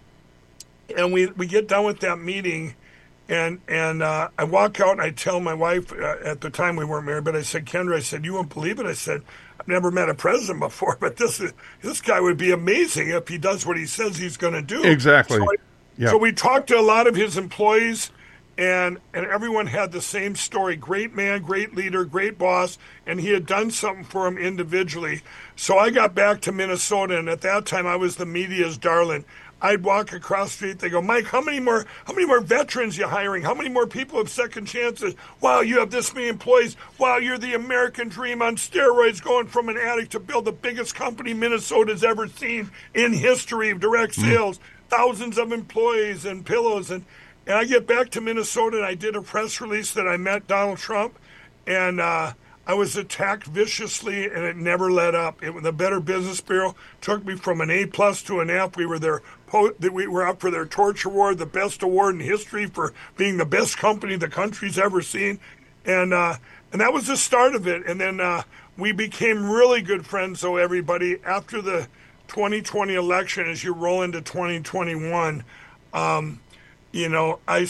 I: and we, we get done with that meeting, and and uh, I walk out, and I tell my wife, uh, at the time we weren't married, but I said, Kendra, I said, you won't believe it. I said, I've never met a president before, but this is, this guy would be amazing if he does what he says he's going to do.
A: Exactly.
I: So, I,
A: yeah.
I: so we talked to a lot of his employees, and and everyone had the same story. Great man, great leader, great boss, and he had done something for him individually. So I got back to Minnesota, and at that time I was the media's darling. I'd walk across the street. They go, Mike, how many more how many more veterans you hiring? How many more people have second chances? Wow, you have this many employees. Wow, you're the American dream on steroids, going from an addict to build the biggest company Minnesota's ever seen in history of direct sales. Mm. Thousands of employees and pillows. And, and I get back to Minnesota, and I did a press release that I met Donald Trump, and uh, I was attacked viciously, and it never let up. It, the Better Business Bureau took me from an A plus to an F. We were their we were up for their Torch Award, the best award in history for being the best company the country's ever seen, and uh, and that was the start of it. And then uh, we became really good friends. So everybody, after the twenty twenty election, as you roll into twenty twenty-one, um, you know, I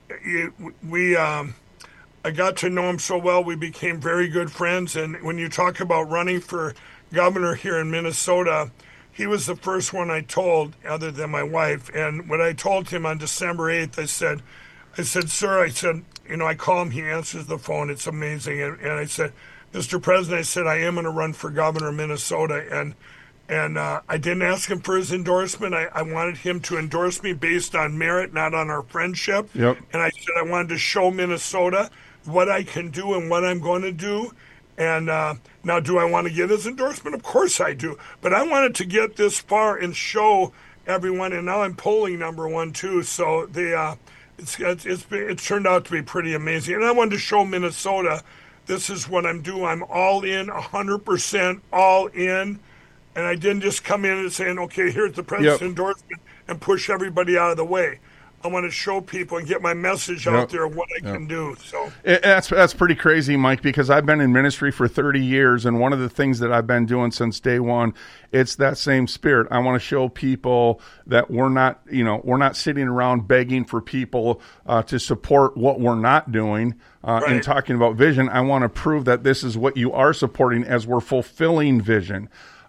I: we. Um, I got to know him so well. We became very good friends. And when you talk about running for governor here in Minnesota, he was the first one I told, other than my wife. And when I told him on December eighth, I said, I said, sir, I said, you know, I call him, he answers the phone. It's amazing. And, and I said, Mister President, I said, I am going to run for governor of Minnesota. And and uh, I didn't ask him for his endorsement. I, I wanted him to endorse me based on merit, not on our friendship.
A: Yep.
I: And I said, I wanted to show Minnesota what I can do and what I'm going to do. And uh, now, do I want to get his endorsement? Of course I do. But I wanted to get this far and show everyone, and now I'm polling number one, too. So the uh, it's, it's, it's, it's turned out to be pretty amazing. And I wanted to show Minnesota, this is what I'm doing. I'm all in, one hundred percent all in. And I didn't just come in and saying, okay, here's the president's
A: yep.
I: endorsement, and push everybody out of the way. I want to show people and get my message out
A: yep.
I: there of what I
A: yep.
I: can do. So
A: it, that's that's pretty crazy, Mike, because I've been in ministry for thirty years, and one of the things that I've been doing since day one, it's that same spirit. I want to show people that we're not, you know, we're not sitting around begging for people uh, to support what we're not doing. Uh,
I: right.
A: And talking about vision, I want to prove that this is what you are supporting as we're fulfilling vision.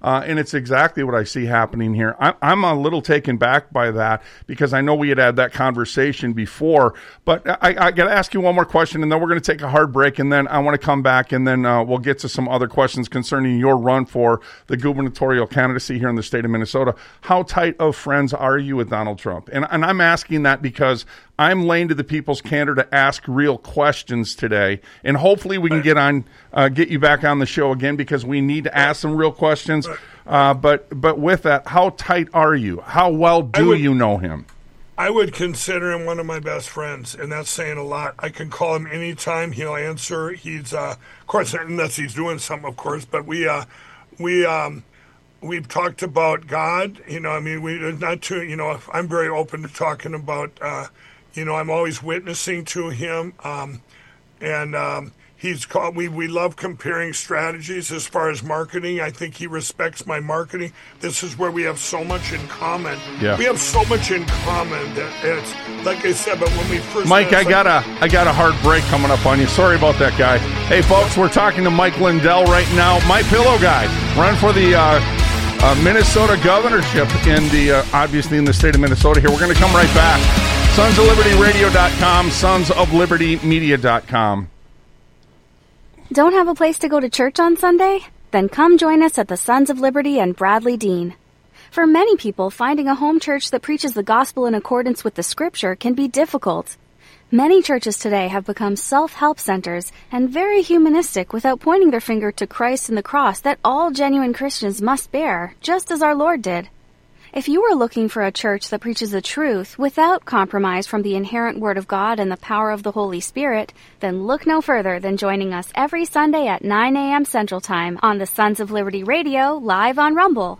A: Uh, and it's exactly what I see happening here. I, I'm a little taken back by that because I know we had had that conversation before. But I, I got to ask you one more question, and then we're going to take a hard break, and then I want to come back, and then uh, we'll get to some other questions concerning your run for the gubernatorial candidacy here in the state of Minnesota. How tight of friends are you with Donald Trump? And, and I'm asking that because I'm laying to the people's candor to ask real questions today, and hopefully we can get on, uh, get you back on the show again because we need to ask some real questions. Uh, but but with that, how tight are you? How well do would, you know him?
I: I would consider him one of my best friends, and that's saying a lot. I can call him anytime; he'll answer. He's, uh, of course, unless he's doing something, of course. But we uh, we um, we've talked about God. You know, I mean, we not too. You know, I'm very open to talking about. Uh, you know, I'm always witnessing to him, um, and. Um, He's called, we, we love comparing strategies as far as marketing. I think he respects my marketing. This is where we have so much in common.
A: Yeah.
I: We have so much in common that it's, like I said, but when we first...
A: Mike,
I: met,
A: I got a I got a hard break coming up on you. Sorry about that, guy. Hey, folks, we're talking to Mike Lindell right now. My Pillow Guy, running for the uh, uh, Minnesota governorship in the, uh, obviously in the state of Minnesota here. We're going to come right back. sons of liberty radio dot com, sons of liberty media dot com.
F: Don't have a place to go to church on Sunday? Then come join us at the Sons of Liberty and Bradley Dean. For many people, finding a home church that preaches the gospel in accordance with the scripture can be difficult. Many churches today have become self-help centers and very humanistic without pointing their finger to Christ and the cross that all genuine Christians must bear, just as our Lord did. If you are looking for a church that preaches the truth without compromise from the inherent Word of God and the power of the Holy Spirit, then look no further than joining us every Sunday at nine a.m. Central Time on the Sons of Liberty Radio, live on Rumble.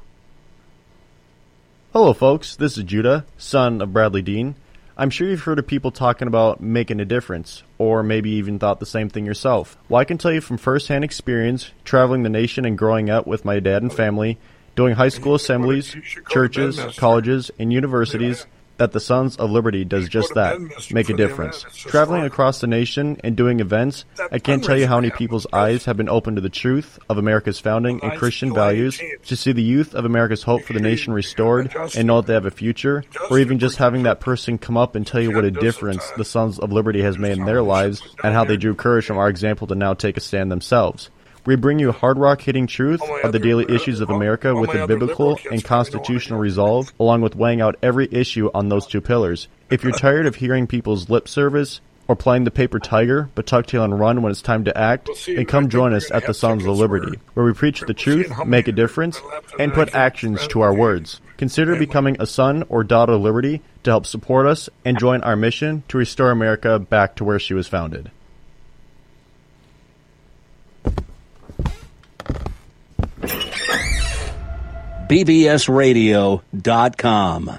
K: Hello, folks. This is Judah, son of Bradley Dean. I'm sure you've heard of people talking about making a difference, or maybe even thought the same thing yourself. Well, I can tell you from firsthand experience, traveling the nation and growing up with my dad and family, doing high school assemblies, churches, colleges, and universities, that the Sons of Liberty does just that, make a difference. Traveling across the nation and doing events, I can't tell you how many people's eyes have been opened to the truth of America's founding and Christian values, to see the youth of America's hope for the nation restored and know that they have a future, or even just having that person come up and tell you what a difference the Sons of Liberty has made in their lives and how they drew courage from our example to now take a stand themselves. We bring you hard rock hitting truth of the daily issues of America with a biblical and constitutional resolve, along with weighing out every issue on those two pillars. If you're tired of hearing people's lip service or playing the paper tiger, but tuck tail and run when it's time to act, then come join us at the Sons of Liberty, where we preach the truth, make a difference, and put actions to our words. Consider becoming a son or daughter of liberty to help support us and join our mission to restore America back to where she was founded.
C: B B S radio dot com.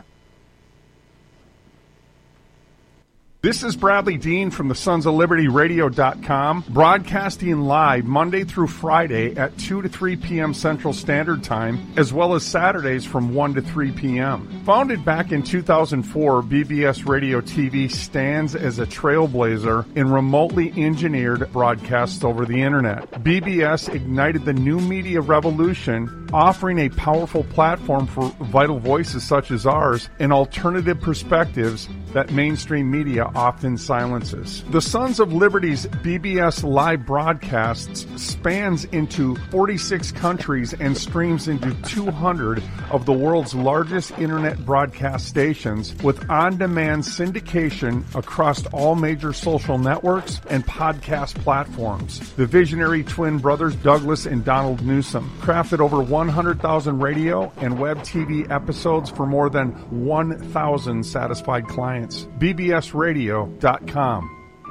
A: This is Bradley Dean from the sons of liberty radio dot com, broadcasting live Monday through Friday at two to three p.m. Central Standard Time, as well as Saturdays from one to three p.m. Founded back in two thousand four, B B S Radio T V stands as a trailblazer in remotely engineered broadcasts over the Internet. B B S ignited the new media revolution, offering a powerful platform for vital voices such as ours and alternative perspectives that mainstream media often silences. The Sons of Liberty's B B S live broadcasts spans into forty-six countries and streams into two hundred of the world's largest internet broadcast stations, with on-demand syndication across all major social networks and podcast platforms. The visionary twin brothers Douglas and Donald Newsom crafted over one hundred thousand radio and web T V episodes for more than one thousand satisfied clients. B B S radio dot com.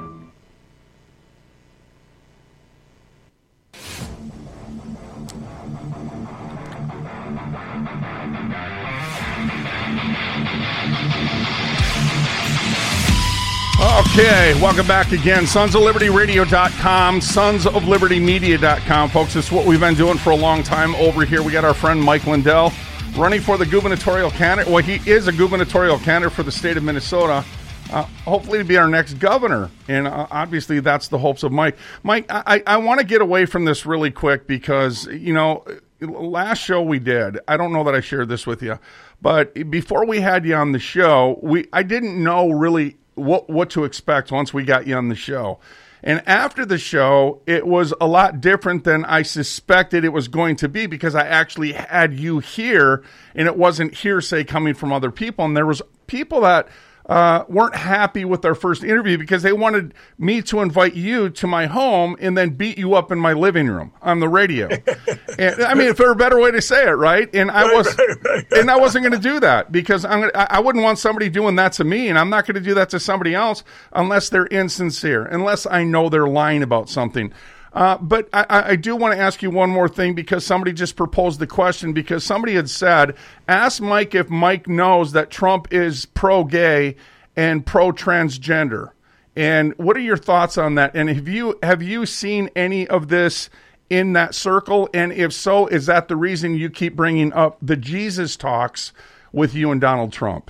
A: Okay, welcome back again. sons of liberty radio dot com, sons of liberty media dot com. Folks, this is what we've been doing for a long time over here. We got our friend Mike Lindell running for the gubernatorial candidate. Well, he is a gubernatorial candidate for the state of Minnesota. Uh, hopefully to be our next governor. And uh, obviously that's the hopes of Mike. Mike, I, I want to get away from this really quick because, you know, last show we did, I don't know that I shared this with you, but before we had you on the show, we I didn't know really what what to expect once we got you on the show. And after the show, it was a lot different than I suspected it was going to be, because I actually had you here, and it wasn't hearsay coming from other people. And there was people that uh, weren't happy with our first interview because they wanted me to invite you to my home and then beat you up in my living room on the radio. And, I mean, if there were a better way to say it, right? And I was, and I wasn't going to do that, because I'm gonna, I wouldn't want somebody doing that to me, and I'm not going to do that to somebody else unless they're insincere, unless I know they're lying about something. Uh, but I, I do want to ask you one more thing, because somebody just proposed the question, because somebody had said, ask Mike if Mike knows that Trump is pro-gay and pro-transgender. And what are your thoughts on that? And have you have you seen any of this in that circle? And if so, is that the reason you keep bringing up the Jesus talks with you and Donald Trump?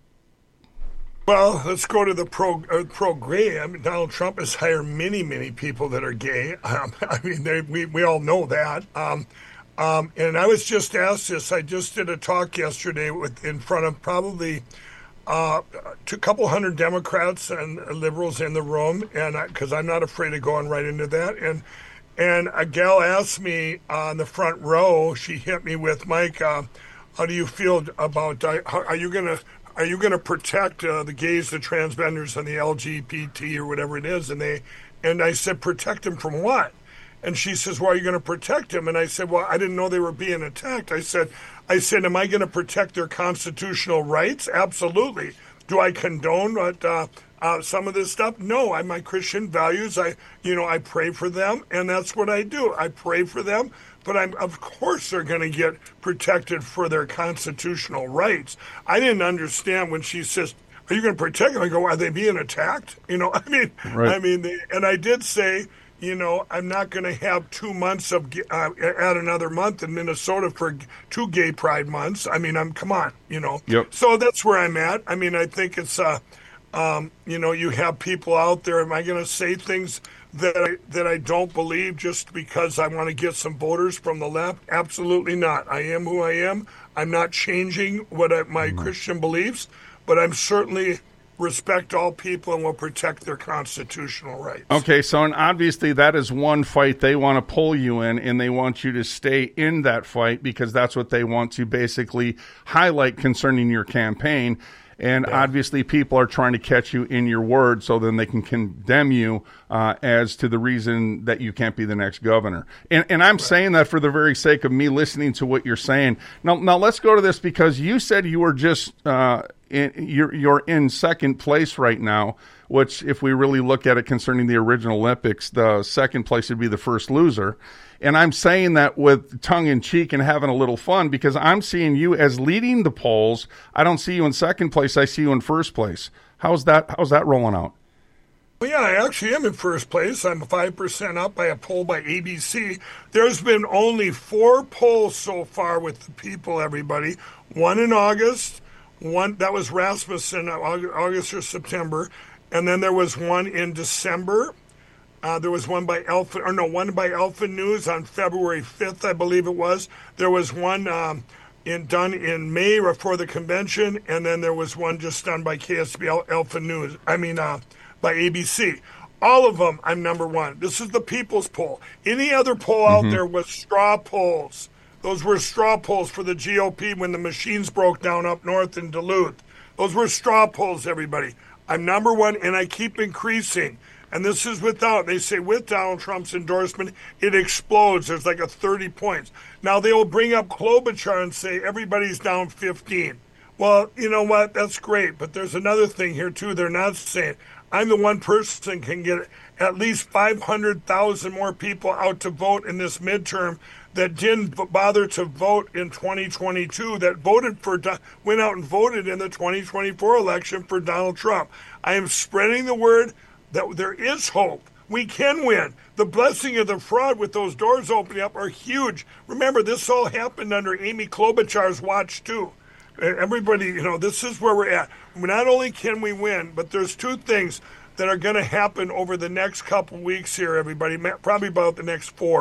I: Well, let's go to the pro uh, pro gay. I mean, Donald Trump has hired many, many people that are gay. Um, I mean, they, we we all know that. Um, um, and I was just asked this. I just did a talk yesterday with in front of probably uh, a couple hundred Democrats and liberals in the room, and because I'm not afraid of going right into that. And and a gal asked me on the front row. She hit me with, Mike, uh, how do you feel about? Uh, how, are you going to Are you going to protect uh, the gays, the transgenders, and the L G B T or whatever it is? And they, and I said, protect them from what? And she says, well, are you going to protect them? And I said, well, I didn't know they were being attacked. I said, I said, am I going to protect their constitutional rights? Absolutely. Do I condone what, uh, uh, some of this stuff? No. I my Christian values. I, you know, I pray for them, and that's what I do. I pray for them. But I'm, of course they're going to get protected for their constitutional rights. I didn't understand when she says, are you going to protect them? I go, are they being attacked? You know, I mean, right. I mean, they, and I did say, you know, I'm not going to have two months of, uh, add another month in Minnesota for two gay pride months. I mean, I'm, come on, you know.
A: Yep.
I: So that's where I'm at. I mean, I think it's, uh, um, you know, you have people out there. Am I going to say things that I, that I don't believe just because I want to get some voters from the left? Absolutely not. I am who I am. I'm not changing what I, my mm-hmm. Christian beliefs, but I'm certainly respect all people and will protect their constitutional rights.
A: Okay, so and obviously that is one fight they want to pull you in, and they want you to stay in that fight because that's what they want to basically highlight concerning your campaign. And yeah. obviously people are trying to catch you in your word so then they can condemn you uh, as to the reason that you can't be the next governor. And, and I'm right. saying that for the very sake of me listening to what you're saying. Now, now let's go to this, because you said you were just uh, in, you're, you're in second place right now, which if we really look at it concerning the original Olympics, the second place would be the first loser. And I'm saying that with tongue-in-cheek and having a little fun, because I'm seeing you as leading the polls. I don't see you in second place. I see you in first place. How's that How's that rolling out?
I: Well, yeah, I actually am in first place. I'm five percent up by a poll by A B C. There's been only four polls so far with the people, everybody. One in August, one that was Rasmussen, August or September, and then there was one in December. Uh, there was one by Alpha, or no, one by Alpha News on February fifth, I believe it was. There was one um, in done in May before the convention, and then there was one just done by K S B Alpha News. I mean, uh, by A B C. All of them, I'm number one. This is the people's poll. Any other poll mm-hmm. out there was straw polls. Those were straw polls for the G O P when the machines broke down up north in Duluth. Those were straw polls, everybody. I'm number one, and I keep increasing. And this is without, they say with Donald Trump's endorsement, it explodes. There's like a thirty points. Now they will bring up Klobuchar and say everybody's down fifteen. Well, you know what? That's great. But there's another thing here, too. They're not saying I'm the one person can get at least five hundred thousand more people out to vote in this midterm that didn't bother to vote in twenty twenty-two, that voted for, went out and voted in the twenty twenty-four election for Donald Trump. I am spreading the word that there is hope. We can win. The blessing of the fraud with those doors opening up are huge. Remember, this all happened under Amy Klobuchar's watch, too. Everybody, you know, this is where we're at. Not only can we win, but there's two things that are going to happen over the next couple weeks here, everybody, probably about the next four.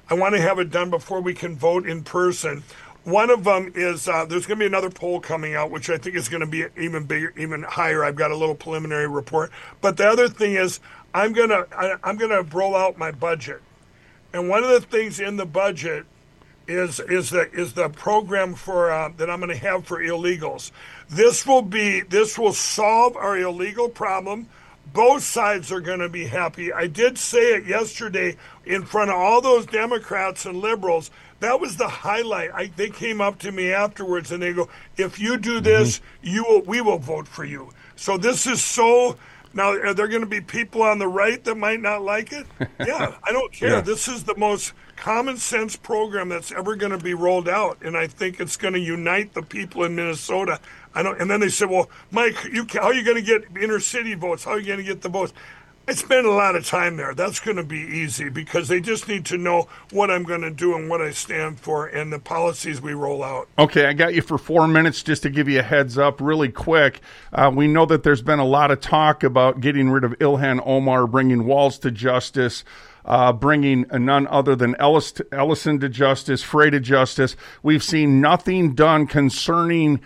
I: I want to have it done before we can vote in person. One of them is uh, there's going to be another poll coming out, which I think is going to be even bigger, even higher. I've got a little preliminary report. But the other thing is I'm going to I'm going to roll out my budget. And one of the things in the budget is is the is the program for uh, that I'm going to have for illegals. This will be this will solve our illegal problem. Both sides are going to be happy. I did say it yesterday in front of all those Democrats and liberals. That was the highlight. I, they came up to me afterwards and they go, "If you do this, mm-hmm. you will, we will vote for you." So this is so. Now, are there going to be people on the right that might not like it? Yeah, I don't care. Yeah. This is the most common sense program that's ever going to be rolled out, and I think it's going to unite the people in Minnesota. I don't. And then they said, "Well, Mike, you, how are you going to get inner city votes? How are you going to get the votes?" I spent a lot of time there. That's going to be easy because they just need to know what I'm going to do and what I stand for and the policies we roll out.
A: Okay, I got you for four minutes just to give you a heads up really quick. Uh, we know that there's been a lot of talk about getting rid of Ilhan Omar, bringing Walz to justice, uh, bringing none other than Ellis to, Ellison to justice, Frey to justice. We've seen nothing done concerning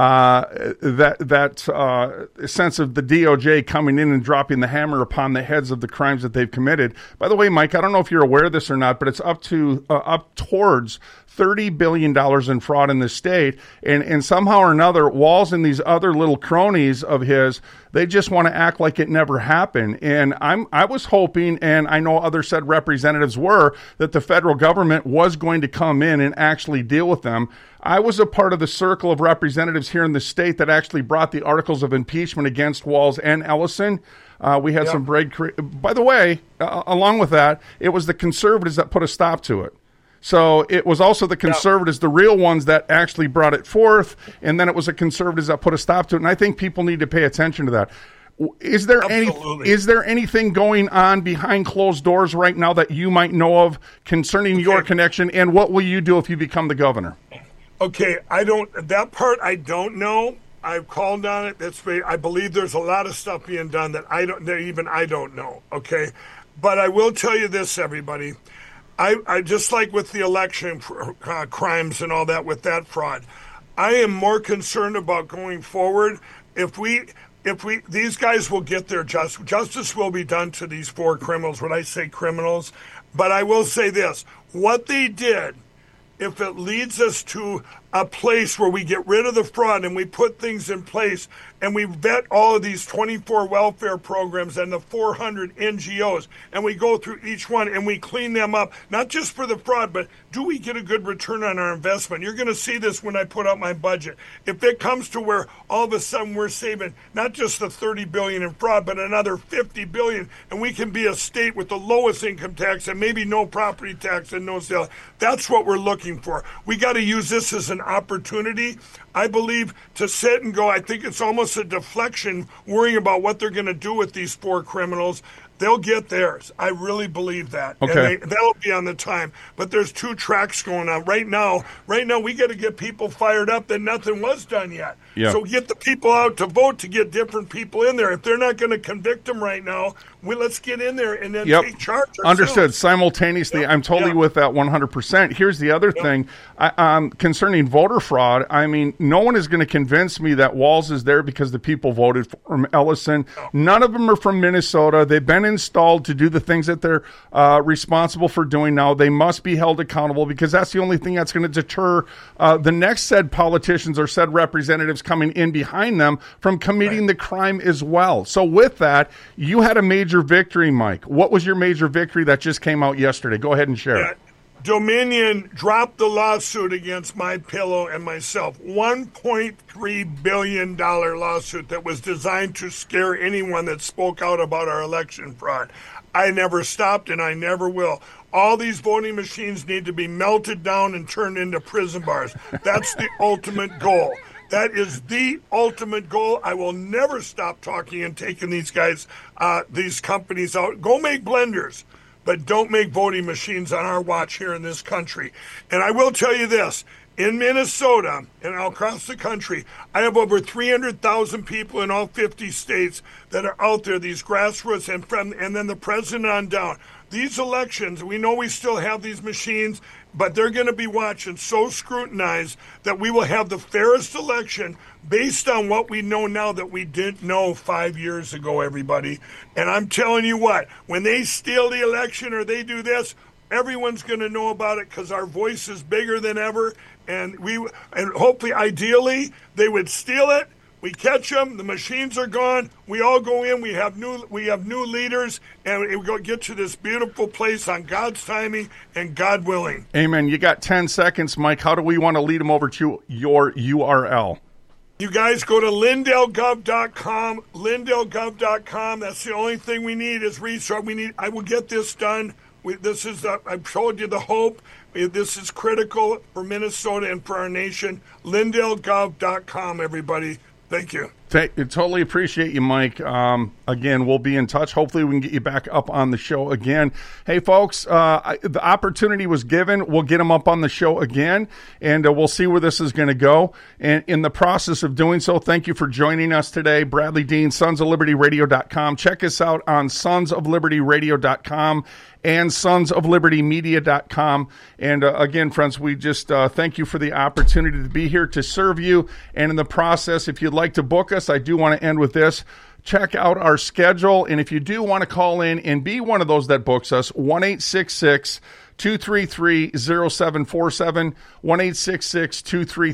A: Uh, that that uh, sense of the D O J coming in and dropping the hammer upon the heads of the crimes that they've committed. By the way, Mike, I don't know if you're aware of this or not, but it's up to uh, up towards thirty billion dollars in fraud in the state. And, and somehow or another, Walz and these other little cronies of his, they just want to act like it never happened. And I'm I was hoping, and I know other said representatives were, that the federal government was going to come in and actually deal with them. I was a part of the circle of representatives here in the state that actually brought the articles of impeachment against Walz and Ellison. Uh, we had yep. some break. Cre- By the way, uh, along with that, it was the conservatives that put a stop to it. So it was also the conservatives, the real ones, that actually brought it forth, and then it was the conservatives that put a stop to it. And I think people need to pay attention to that. Is there Absolutely. any is there anything going on behind closed doors right now that you might know of concerning okay. your connection, and what will you do if you become the governor?
I: Okay, I don't. That part I don't know. I've called on it. That's I believe there's a lot of stuff being done that I don't. That even I don't know. Okay, but I will tell you this, everybody. I, I just like with the election uh, crimes and all that with that fraud. I am more concerned about going forward. If we, if we, these guys will get their justice. Justice will be done to these four criminals. When I say criminals, but I will say this: what they did. If it leads us to a place where we get rid of the fraud and we put things in place and we vet all of these twenty-four welfare programs and the four hundred N G Os and we go through each one and we clean them up, not just for the fraud, but do we get a good return on our investment? You're going to see this when I put out my budget. If it comes to where all of a sudden we're saving not just the thirty billion dollars in fraud, but another fifty billion dollars, and we can be a state with the lowest income tax and maybe no property tax and no sale, that's what we're looking for. We got to use this as an opportunity, I believe, to sit and go, I think it's almost a deflection worrying about what they're going to do with these four criminals. They'll get theirs. I really believe that.
A: Okay.
I: And they, that'll be on the time. But there's two tracks going on. Right now, right now we got to get people fired up that nothing was done yet.
A: Yeah.
I: So get the people out to vote to get different people in there. If they're not going to convict them right now, we, let's get in there and then
A: yep.
I: take charge ourselves.
A: Understood. Simultaneously,
I: yep.
A: I'm totally
I: yep.
A: with that one hundred percent. Here's the other yep. thing. I, um, concerning voter fraud, I mean, no one is going to convince me that Walz is there because the people voted for him, Ellison. No. None of them are from Minnesota. They've been installed to do the things that they're uh, responsible for doing now. They must be held accountable because that's the only thing that's going to deter uh, the next said politicians or said representatives coming in behind them from committing right. the crime as well. So with that, you had a major victory, Mike. What was your major victory that just came out yesterday? Go ahead and share
I: yeah.
A: it.
I: Dominion dropped the lawsuit against MyPillow and myself. one point three billion dollars lawsuit that was designed to scare anyone that spoke out about our election fraud. I never stopped and I never will. All these voting machines need to be melted down and turned into prison bars. That's the ultimate goal. That is the ultimate goal. I will never stop talking and taking these guys, uh, these companies out. Go make blenders, but don't make voting machines on our watch here in this country. And I will tell you this, in Minnesota and across the country, I have over three hundred thousand people in all fifty states that are out there, these grassroots, and from, and then the president on down. These elections, we know we still have these machines, but they're going to be watching so scrutinized that we will have the fairest election based on what we know now that we didn't know five years ago, everybody. And I'm telling you what, when they steal the election or they do this, everyone's going to know about it because our voice is bigger than ever. And we, and hopefully, ideally, they would steal it. We catch them. The machines are gone. We all go in. We have new. We have new leaders, and we go get to this beautiful place on God's timing and God willing.
A: Amen. You got ten seconds, Mike. How do we want to lead them over to your U R L?
I: You guys go to lindell gov dot com. lindell gov dot com. That's the only thing we need is research. We need. I will get this done. We, this is. The, I've told you the hope. This is critical for Minnesota and for our nation. lindell gov dot com. Everybody. Thank you.
A: Th- totally appreciate you, Mike. Um, again, we'll be in touch. Hopefully we can get you back up on the show again. Hey, folks, uh, I, the opportunity was given. We'll get them up on the show again, and uh, we'll see where this is going to go. And in the process of doing so, thank you for joining us today. Bradley Dean, sons of liberty radio dot com. Check us out on sons of liberty radio dot com and sons of liberty media dot com. And uh, again, friends, we just uh, thank you for the opportunity to be here to serve you. And in the process, if you'd like to book us, I do want to end with this. Check out our schedule. And if you do want to call in and be one of those that books us, one eight six six, two three three, zero seven four seven, one eight six six, two three three